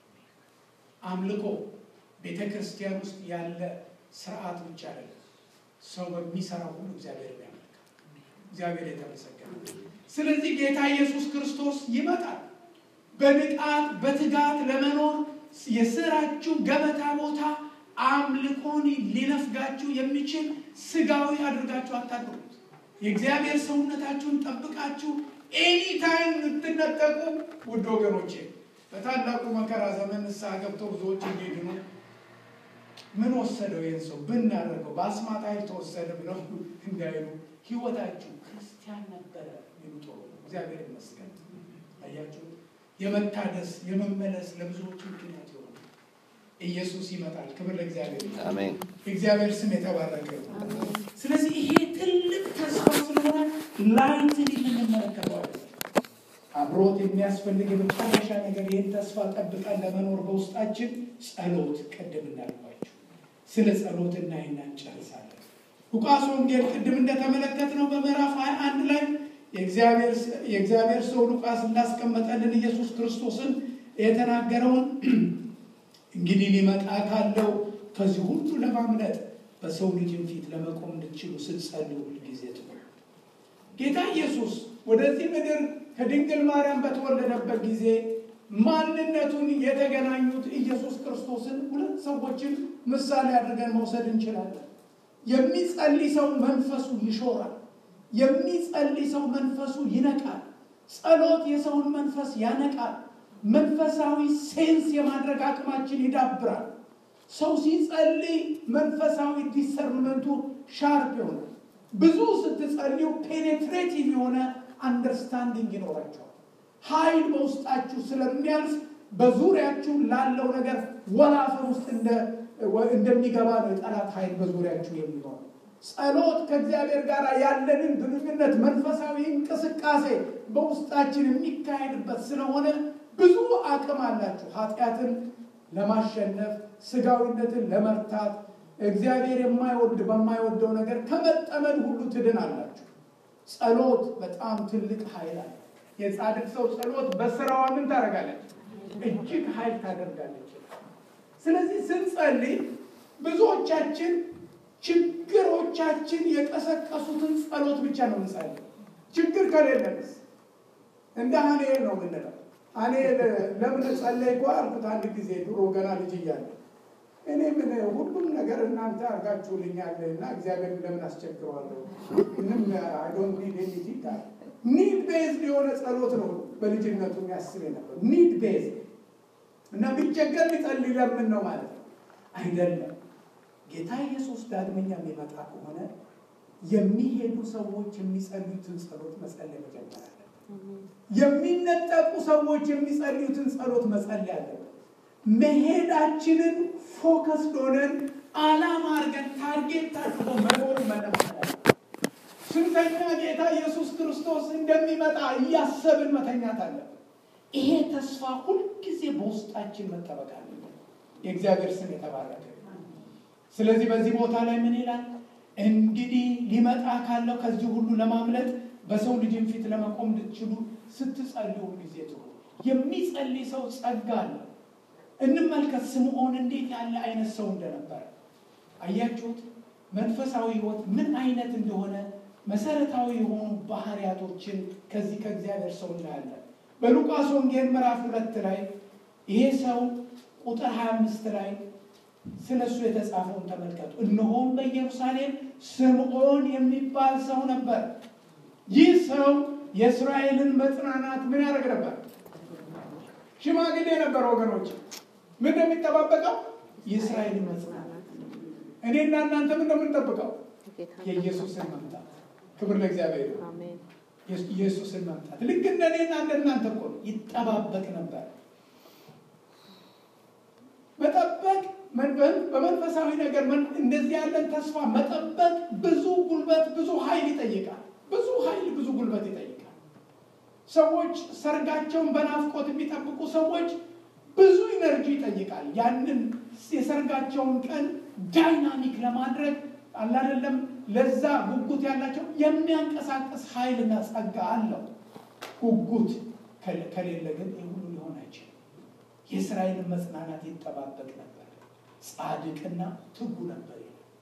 አምልኮ ቤተ ክርስቲያን ውስጥ ያለ ስርዓት ብቻ አይደለም። ሰው በሚሰራው ሁሉ እግዚአብሔር ያመልካል። እግዚአብሔር የተመሰገነ። ስለዚህ ጌታ ኢየሱስ ክርስቶስ ይመጣል። በንቃት በትጋት ለመኖር የስራችሁ ገበታ ቦታ አምልኮን ሊነፍጋችሁ የሚችል ስጋዊ አድርጋችሁ አታድርጉት። የእግዚአብሔር ሰውነታችሁን ጠብቃችሁ ኤኒ ታይም ልትነጠቁ ውድ ወገኖቼ በታላቁ መከራ ዘመን ንስሐ ገብተው ብዙዎች እንዲድኑ ምን ወሰደው ይህን ሰው ብናደርገው በአስማት ኃይል ተወሰደ ብለው እንዳይሉ ህይወታችሁ ክርስቲያን ነበረ ይሉት። እግዚአብሔር ይመስገን። አያችሁ የመታደስ የመመለስ ለብዙዎች ምክንያት ይሆናል። ኢየሱስ ይመጣል። ክብር ለእግዚአብሔር።
አሜን።
እግዚአብሔር ስም የተባረከ ይሁን። ስለዚህ ይሄ ትልቅ ተስፋ ስለሆነ ላይትን የምንመለከተው አብሮት የሚያስፈልግ የመጨረሻ ነገር ይህን ተስፋ ጠብቀን ለመኖር በውስጣችን ጸሎት ቅድም እንዳልኳችሁ ስለ ጸሎት እናይና እንጨርሳለን። ሉቃስ ወንጌል ቅድም እንደተመለከትነው በምዕራፍ ሃያ አንድ ላይ የእግዚአብሔር የእግዚአብሔር ሰው ሉቃስ እንዳስቀመጠልን ኢየሱስ ክርስቶስን የተናገረውን እንግዲህ ሊመጣ ካለው ከዚህ ሁሉ ለማምለጥ በሰው ልጅ ፊት ለመቆም እንድትችሉ ስትጸልዩ ሁልጊዜ ትበሉ። ጌታ ኢየሱስ ወደዚህ ምድር ከድንግል ማርያም በተወለደበት ጊዜ ማንነቱን የተገናኙት ኢየሱስ ክርስቶስን ሁለት ሰዎችን ምሳሌ አድርገን መውሰድ እንችላለን። የሚጸልይ ሰው መንፈሱ ይሾራል። የሚጸልይ ሰው መንፈሱ ይነቃል። ጸሎት የሰውን መንፈስ ያነቃል። መንፈሳዊ ሴንስ የማድረግ አቅማችን ይዳብራል። ሰው ሲጸልይ መንፈሳዊ ዲሰርምንቱ ሻርፕ ይሆናል። ብዙ ስትጸልዩ ፔኔትሬቲቭ የሆነ አንደርስታንዲንግ ይኖራቸዋል። ኃይል በውስጣችሁ ስለሚያልፍ በዙሪያችሁ ላለው ነገር ወላፈር ውስጥ እንደ እንደሚገባ ነው የጠላት ኃይል በዙሪያችሁ የሚሆነው። ጸሎት ከእግዚአብሔር ጋር ያለንን ግንኙነት መንፈሳዊ እንቅስቃሴ በውስጣችን የሚካሄድበት ስለሆነ ብዙ አቅም አላችሁ ኃጢአትን ለማሸነፍ፣ ስጋዊነትን ለመርታት፣ እግዚአብሔር የማይወድ በማይወደው ነገር ከመጠመድ ሁሉ ትድናላችሁ። ጸሎት በጣም ትልቅ ኃይል አለ። የጻድቅ ሰው ጸሎት በስራዋ ምን ታደርጋለች? እጅግ ኃይል ታደርጋለች። ስለዚህ ስንጸልይ ብዙዎቻችን ችግሮቻችን የቀሰቀሱትን ጸሎት ብቻ ነው እንጸልይ። ችግር ከሌለንስ እንደ ሐኔል ነው የምንለው። ሐኔል ለምን ጸለይኩ አልኩት አንድ ጊዜ ድሮ ገና ልጅ እያለሁ። እኔ ምን ሁሉም ነገር እናንተ አርጋችሁልኛልና እግዚአብሔር ለምን አስቸግረዋለሁ? ምንም I don't need anything ኒድ ቤዝድ የሆነ ጸሎት ነው በልጅነቱ የሚያስብ ነበር። ኒድ ቤዝድ እና ቢቸገር ሊጸልይ ለምን ነው ማለት ነው አይደለም። ጌታ ኢየሱስ ዳግመኛ የሚመጣ ከሆነ የሚሄዱ ሰዎች የሚጸልዩትን ጸሎት መጸለይ መጀመር አለበት። የሚነጠቁ ሰዎች የሚጸልዩትን ጸሎት መጸለይ አለበት። መሄዳችንን ፎከስ ሆነን ዓላማ አድርገን ታርጌት ታርገን መኖር መለማመድ። ስንተኛ ጌታ ኢየሱስ ክርስቶስ እንደሚመጣ እያሰብን መተኛት አለብን። ይሄ ተስፋ ሁልጊዜ በውስጣችን መጠበቅ አለበት። የእግዚአብሔር ስም የተባረከ። ስለዚህ በዚህ ቦታ ላይ ምን ይላል? እንግዲህ ሊመጣ ካለው ከዚህ ሁሉ ለማምለጥ በሰው ልጅን ፊት ለመቆም ልትችሉ ስትጸልዩ ጊዜ ጥሩ። የሚጸልይ ሰው ጸጋ አለ። እንመልከት ስምዖን እንዴት ያለ አይነት ሰው እንደነበረ አያችሁት? መንፈሳዊ ህይወት ምን አይነት እንደሆነ መሰረታዊ የሆኑ ባህሪያቶችን ከዚህ ከእግዚአብሔር ሰው እናያለን። በሉቃስ ወንጌል ምዕራፍ ሁለት ላይ ይሄ ሰው ቁጥር ሃያ አምስት ላይ ስለሱ የተጻፈውን ተመልከቱ። እነሆም በኢየሩሳሌም ስምዖን የሚባል ሰው ነበር። ይህ ሰው የእስራኤልን መጽናናት ምን ያደርግ ነበር? ሽማግሌ ነበር ወገኖች። ምን እንደሚጠባበቀው? የእስራኤልን መጽናናት። እኔና እናንተ ምን እንደምንጠብቀው? የኢየሱስን መምጣት። ክብር ለእግዚአብሔር። አሜን። ኢየሱስን መምጣት ልክ እንደኔና እንደናንተ እኮ ይጠባበቅ ነበር። መጠበቅ በመንፈሳዊ ነገር እንደዚህ ያለን ተስፋ መጠበቅ ብዙ ጉልበት ብዙ ኃይል ይጠይቃል። ብዙ ኃይል ብዙ ጉልበት ይጠይቃል። ሰዎች ሰርጋቸውን በናፍቆት የሚጠብቁ ሰዎች ብዙ ኢነርጂ ይጠይቃል። ያንን የሰርጋቸውን ቀን ዳይናሚክ ለማድረግ አላደለም ለዛ ጉጉት ያላቸው የሚያንቀሳቅስ ኃይልና ጸጋ አለው። ጉጉት ከሌለ ግን ሁሉ ሊሆን አይችልም። የእስራኤልን መጽናናት ይጠባበቅ ነበር። ጻድቅና ትጉ ነበር።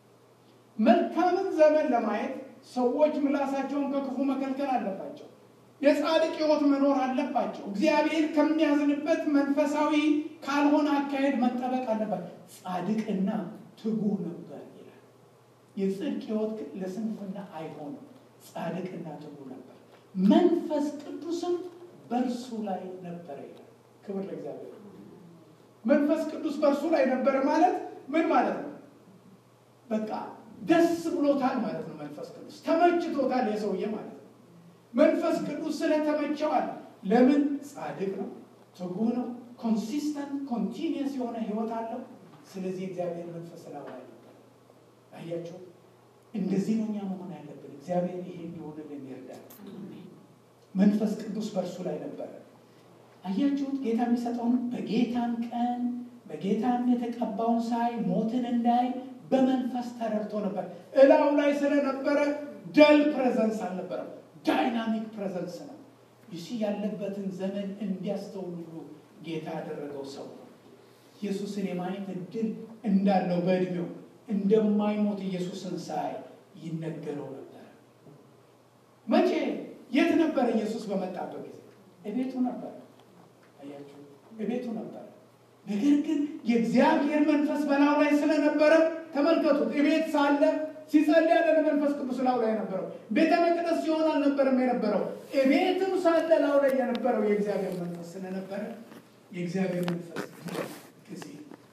መልካምን ዘመን ለማየት ሰዎች ምላሳቸውን ከክፉ መከልከል አለባቸው። የጻድቅ ሕይወት መኖር አለባቸው። እግዚአብሔር ከሚያዝንበት መንፈሳዊ ካልሆነ አካሄድ መጠበቅ አለባቸው። ጻድቅና ትጉ ነበር ይላል። የጽድቅ ሕይወት ለስንፍና አይሆንም። ጻድቅና ትጉ ነበር፣ መንፈስ ቅዱስም በእርሱ ላይ ነበር ይላል። ክብር ለእግዚአብሔር። መንፈስ ቅዱስ በእርሱ ላይ ነበር ማለት ምን ማለት ነው? በቃ ደስ ብሎታል ማለት ነው። መንፈስ ቅዱስ ተመችቶታል የሰውዬ ማለት ነው። መንፈስ ቅዱስ ስለተመቸዋል። ለምን? ጻድቅ ነው፣ ትጉ ነው፣ ኮንሲስተንት ኮንቲኒየስ የሆነ ህይወት አለው። ስለዚህ እግዚአብሔር መንፈስ ላይ ነበር። አያችሁ፣ እንደዚህ ነው እኛ መሆን ያለብን። እግዚአብሔር ይሄን ይሆንልን ይርዳል። መንፈስ ቅዱስ በእርሱ ላይ ነበር። አያችሁት? ጌታ የሚሰጠውን በጌታም ቀን በጌታም የተቀባውን ሳይ ሞትን እንዳይ በመንፈስ ተረድቶ ነበር። እላው ላይ ስለነበረ ደል ፕሬዘንስ አልነበረም፣ ዳይናሚክ ፕሬዘንስ ነው። ይሲ ያለበትን ዘመን እንዲያስተውሉ ጌታ ያደረገው ሰው ነው። ኢየሱስን የማየት እድል እንዳለው በእድሜው እንደማይሞት ኢየሱስን ሳይ ይነገረው ነበር። መቼ? የት ነበር ኢየሱስ በመጣበት ጊዜ? እቤቱ ነበር። አያችሁ፣ እቤቱ ነበር። ነገር ግን የእግዚአብሔር መንፈስ በላው ላይ ስለነበረ ተመልከቱት። እቤት ሳለ ሲጸልይ ያለ መንፈስ ቅዱስ ላው ላይ ነበረው። ቤተ መቅደስ ሲሆን አልነበረም የነበረው። እቤትም ሳለ ላው ላይ የነበረው የእግዚአብሔር መንፈስ ስለነበረ የእግዚአብሔር መንፈስ ጊዜ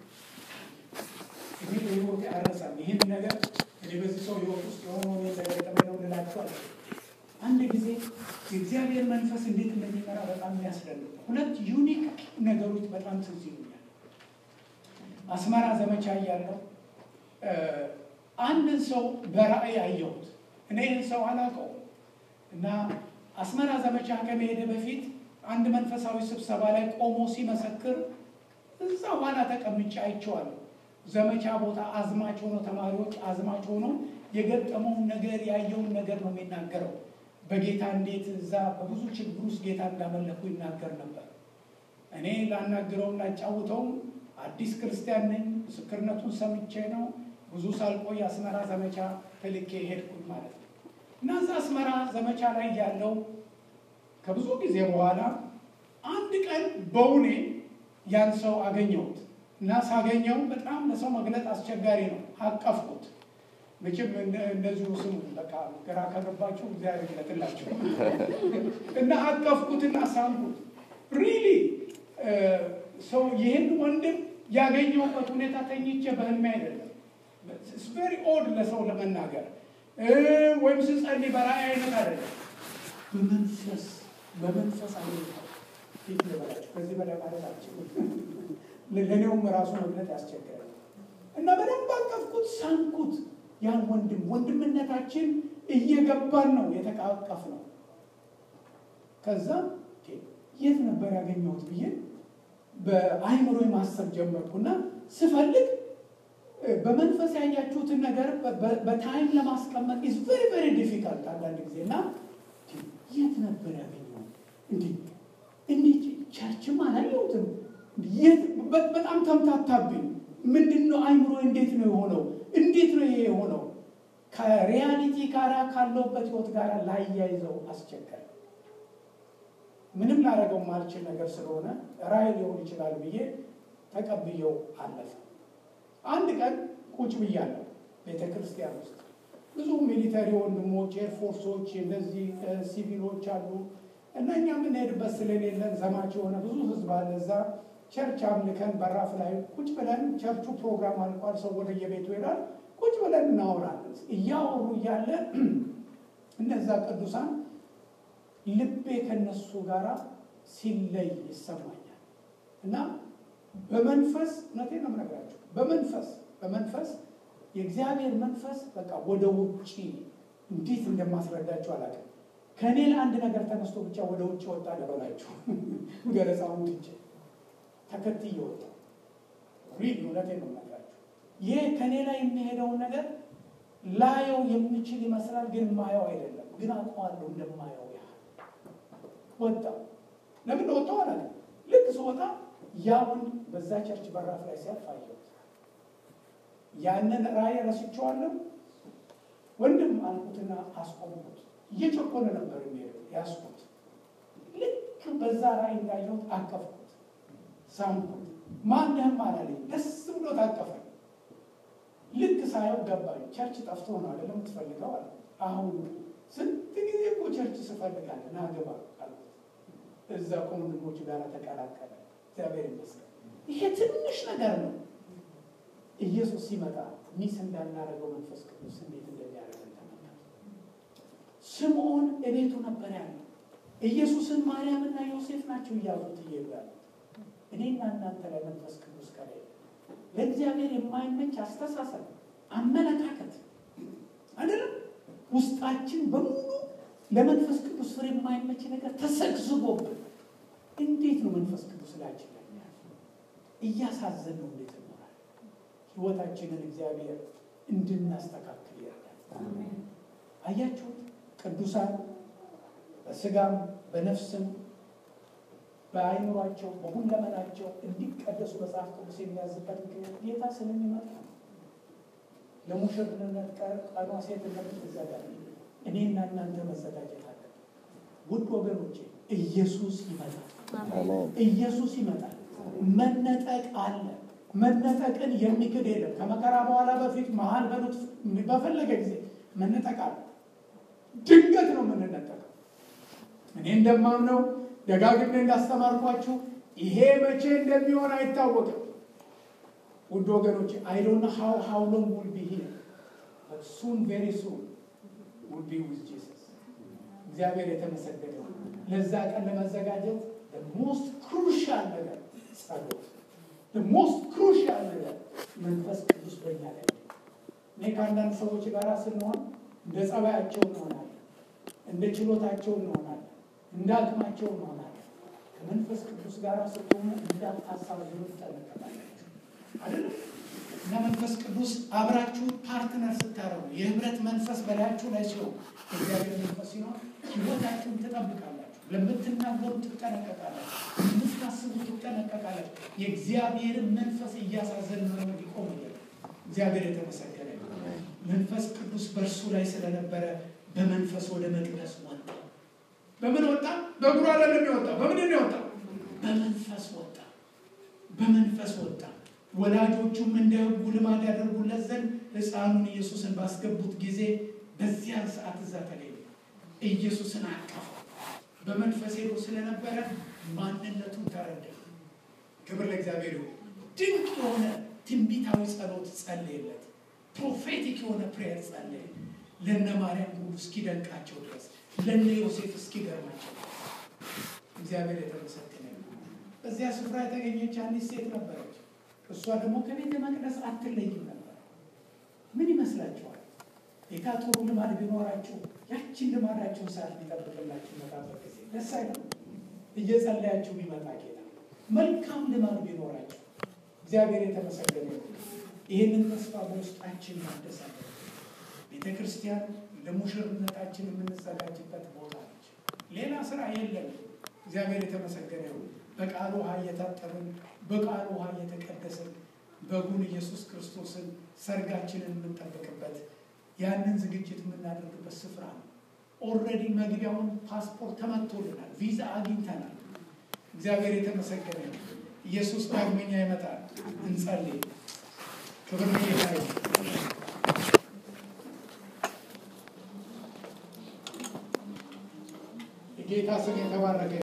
እኔ በሕይወቴ አልረሳም። ይህን ነገር እኔ በዚህ ሰው ሕይወት ውስጥ የሆነው ነገር የተመለው ልላችኋል። አንድ ጊዜ የእግዚአብሔር መንፈስ እንዴት እንደሚመራ በጣም የሚያስደንቅ ሁለት ዩኒክ ነገሮች በጣም ትዝ ይሉኛል። አስመራ ዘመቻ እያለሁ አንድን ሰው በራእይ አየሁት። እኔ ይህን ሰው አላውቀውም እና አስመራ ዘመቻ ከመሄደ በፊት አንድ መንፈሳዊ ስብሰባ ላይ ቆሞ ሲመሰክር እዛ ኋላ ተቀምጬ አይቼዋለሁ። ዘመቻ ቦታ አዝማች ሆኖ ተማሪዎች አዝማች ሆኖ የገጠመውን ነገር ያየውን ነገር ነው የሚናገረው። በጌታ እንዴት እዛ በብዙ ችግር ውስጥ ጌታ እንዳመለኩ ይናገር ነበር። እኔ ላናግረውም ላጫውተውም አዲስ ክርስቲያን ነኝ። ምስክርነቱን ሰምቼ ነው ብዙ ሳልቆይ አስመራ ዘመቻ ተልኬ ሄድኩኝ ማለት ነው። እና እዛ አስመራ ዘመቻ ላይ ያለው ከብዙ ጊዜ በኋላ አንድ ቀን በውኔ ያን ሰው አገኘሁት እና ሳገኘው በጣም ለሰው መግለጥ አስቸጋሪ ነው። አቀፍኩት መቼም እንደዚሁ ስሙ በቃ ግራ ከገባችሁ እግዚአብሔር ይለጥላችሁ እና አቀፍኩትና ሳምኩት። ሪሊ ሰው ይህን ወንድም ያገኘሁበት ሁኔታ ተኝቼ በህልሜ አይደለም። ኢትስ ቬሪ ኦድ ለሰው ለመናገር ወይም ስጸልይ በራእይ አይነት አይደለም። በመንፈስ በመንፈስ አይነት ፊት ለበላችሁ ከዚህ በላይ ማለት አልችልም። ለኔውም ራሱ መግለጥ ያስቸግራል እና በደንብ አቀፍኩት፣ ሳምኩት። ያን ወንድም ወንድምነታችን እየገባን ነው የተቃቀፍ ነው። ከዛ የት ነበር ያገኘሁት ብዬ በአይምሮ ማሰብ ጀመርኩና ስፈልግ በመንፈስ ያያችሁትን ነገር በታይም ለማስቀመጥ is very very difficult አንዳንድ ጊዜና የት ነበር ያገኘሁት እንዴ እንዴ ቸርችም አላየሁትም የት በጣም ተምታታብኝ። ምንድነው አይምሮ እንዴት ነው የሆነው? እንዴት ነው ይሄ የሆነው? ከሪያሊቲ ጋር ካለውበት ህይወት ጋር ላያይዘው አስቸጋሪ። ምንም ላደርገው ማልችል ነገር ስለሆነ ራይ ሊሆን ይችላል ብዬ ተቀብየው አለፈ። አንድ ቀን ቁጭ ብያለሁ ቤተክርስቲያን ውስጥ ብዙ ሚሊተሪ ወንድሞች ኤርፎርሶች እንደዚህ ሲቪሎች አሉ እና እኛ ምን ሄድበት ስለሌለን ዘማች የሆነ ብዙ ህዝብ አለ እዛ። ቸርች አምልከን በራፍ ላይ ቁጭ ብለን ቸርቹ ፕሮግራም አልቋል፣ ሰው ወደ የቤቱ ይሄዳል። ቁጭ ብለን እናወራለን። እያወሩ እያለ እነዛ ቅዱሳን ልቤ ከነሱ ጋራ ሲለይ ይሰማኛል እና በመንፈስ እውነቴን ነው የምነግራችሁ በመንፈስ በመንፈስ የእግዚአብሔር መንፈስ በቃ ወደ ውጪ እንዴት እንደማስረዳችሁ አላውቅም። ከኔ ለአንድ ነገር ተነስቶ ብቻ ወደ ውጪ ወጣ ልበላችሁ ገለጻውን ትቼ ተከትዬ ወጣ። ሪድ እውነቴን ነው የምነግራችሁ። ይሄ ከኔ ላይ የሚሄደውን ነገር ላየው የሚችል ይመስላል፣ ግን ማየው አይደለም። ግን አውቀዋለሁ እንደማየው ያህል ወጣ። ለምን ወጣው አላውቅም። ልክ ስወጣ ያውን በዛ ቸርች በራፍ ላይ ሲያልፍ አየሁት። ያንን ራእይ ረስቼዋለሁ። ወንድም አልኩትና አስቆምኩት። እየቸኮለ ነበር የሚሄደው ያስኩት። ልክ በዛ ራእይ እንዳየሁት አቀፍኩት፣ ሳምኩት። ማንንም አላለኝ፣ ደስ ብሎ ታቀፈኝ። ልክ ሳየው ገባኝ። ቸርች ጠፍቶ ነው አይደለም የምትፈልገው አለ። አሁን ስንት ጊዜ እኮ ቸርች ስፈልጋለሁ ና ግባ አልኩት። እዛ ከወንድሞቹ ጋር ተቀላቀለ። እግዚአብሔር ይመስገን። ይሄ ትንሽ ነገር ነው። ኢየሱስ ሲመጣ ሚስ እንዳናረገው መንፈስ ቅዱስ እንዴት እንደሚያደርገን ተመልከቱ። ስምዖን እቤቱ ነበር ያለው። ኢየሱስን ማርያምና ዮሴፍ ናቸው እያሉት እየሄዱ ያሉት። እኔና እናንተ ላይ መንፈስ ቅዱስ ከሌለ ለእግዚአብሔር የማይመች አስተሳሰብ አመለካከት አይደለም ውስጣችን በሙሉ ለመንፈስ ቅዱስ ፍሬ የማይመች ነገር ተሰግዝቦብን እንዴት ነው መንፈስ ቅዱስ ላችን ላይ እያሳዘን ነው እንዴት ነው ህይወታችንን እግዚአብሔር እንድናስተካክል ይረዳል። አሜን። አያችሁት? ቅዱሳን በስጋም በነፍስም በአይምሯቸው በሁለመናቸው እንዲቀደሱ መጽሐፍ ቅዱስ የሚያዝበት ጌታ ስለሚመጣ ለሙሽርነት ቀኗ ሴትነት ተዘጋጅ። እኔና እናንተ መዘጋጀት አለብን። ውድ ወገኖቼ ኢየሱስ ይመጣል። አሜን። ኢየሱስ ይመጣል። መነጠቅ አለ። መነጠቅን የሚክድ የለም። ከመከራ በኋላ በፊት መሃል በሉት በፈለገ ጊዜ መነጠቅ አለ። ድንገት ነው የምንነጠቀው። እኔ እንደማምነው ደጋግሜ እንዳስተማርኳችሁ ይሄ መቼ እንደሚሆን አይታወቅም። ውድ ወገኖች I don't know how how long we'll be here, but soon, very soon we'll be with Jesus. እግዚአብሔር የተመሰገነ ይሁን። ለዛ ቀን ለመዘጋጀት the most crucial ነገር ጸሎት፣ the most crucial ነገር መንፈስ ቅዱስ በእኛ ላይ። እኔ ከአንዳንድ ሰዎች ጋር ስንሆን እንደ ጸባያቸው እንሆናለን፣ እንደ ችሎታቸው እንሆናለን፣ እንደ አቅማቸው እንሆናለን። ከመንፈስ ቅዱስ ጋር ስትሆኑ እንዳታሳዝኑ ትጠነቀቃላችሁ አይደል? እና መንፈስ ቅዱስ አብራችሁ ፓርትነር ስታረጉ የህብረት መንፈስ በላያችሁ ላይ ሲሆን እግዚአብሔር መንፈስ ሲሆን ህይወታችሁን ትጠብቃላችሁ፣ ለምትናገሩ ትጠነቀቃላችሁ፣ ለምታስቡ ትጠነቀቃላችሁ። የእግዚአብሔርን መንፈስ እያሳዘን ነው እንዲቆም ይላል። እግዚአብሔር የተመሰገነ ይሁን። መንፈስ ቅዱስ በእርሱ ላይ ስለነበረ በመንፈስ ወደ መቅደስ ወጣ። በምን ወጣ? በእግሩ አይደለም የወጣው። በምንድን ነው የወጣው? በመንፈስ ወጣ። በመንፈስ ወጣ። ወላጆቹም እንደ ሕጉ ልማድ ያደርጉለት ዘንድ ሕፃኑን ኢየሱስን ባስገቡት ጊዜ በዚያን ሰዓት እዛ ተለየ። ኢየሱስን አቀፈው። በመንፈስ ሄዶ ስለነበረ ማንነቱን ተረዳ። ክብር ለእግዚአብሔር ይሁን። ድንቅ የሆነ ትንቢታዊ ጸሎት ጸለየለት። ፕሮፌቲክ የሆነ ፕሬየር ጸለየ። ለነ ማርያም ሁሉ እስኪደንቃቸው ድረስ፣ ለነ ዮሴፍ እስኪገርማቸው ድረስ። እግዚአብሔር የተመሰገነ ይሁን። በዚያ ስፍራ የተገኘች አንዲት ሴት ነበረች። እሷ ደግሞ ከቤተ መቅደስ አትለይም ነበር። ምን ይመስላችኋል? ጌታ ጥሩ ልማድ ቢኖራችሁ ያችን ልማዳችሁን ሰዓት ሊጠብቅላችሁ መጣበት ጊዜ ደስ አይልም? እየጸለያችሁ ቢመጣ ጌታ መልካም ልማድ ቢኖራችሁ እግዚአብሔር የተመሰገነ ይሁን። ይህንን ተስፋ በውስጣችን ማደስ አለብን። ቤተ ክርስቲያን ለሙሽርነታችን የምንዘጋጅበት ቦታ ነች። ሌላ ስራ የለም። እግዚአብሔር የተመሰገነ ይሁን። በቃሉ ውሃ እየታጠብን በቃሉ ውሃ እየተቀደስን በጉን ኢየሱስ ክርስቶስን ሰርጋችንን የምንጠብቅበት ያንን ዝግጅት የምናደርግበት ስፍራ ነው። ኦልሬዲ መግቢያውን ፓስፖርት ተመቶልናል፣ ቪዛ አግኝተናል። እግዚአብሔር የተመሰገነ ይሁን። ኢየሱስ ዳግመኛ ይመጣል። እንጸልይ። ክብር ለጌታ ይሁን። የጌታ ስም የተባረከ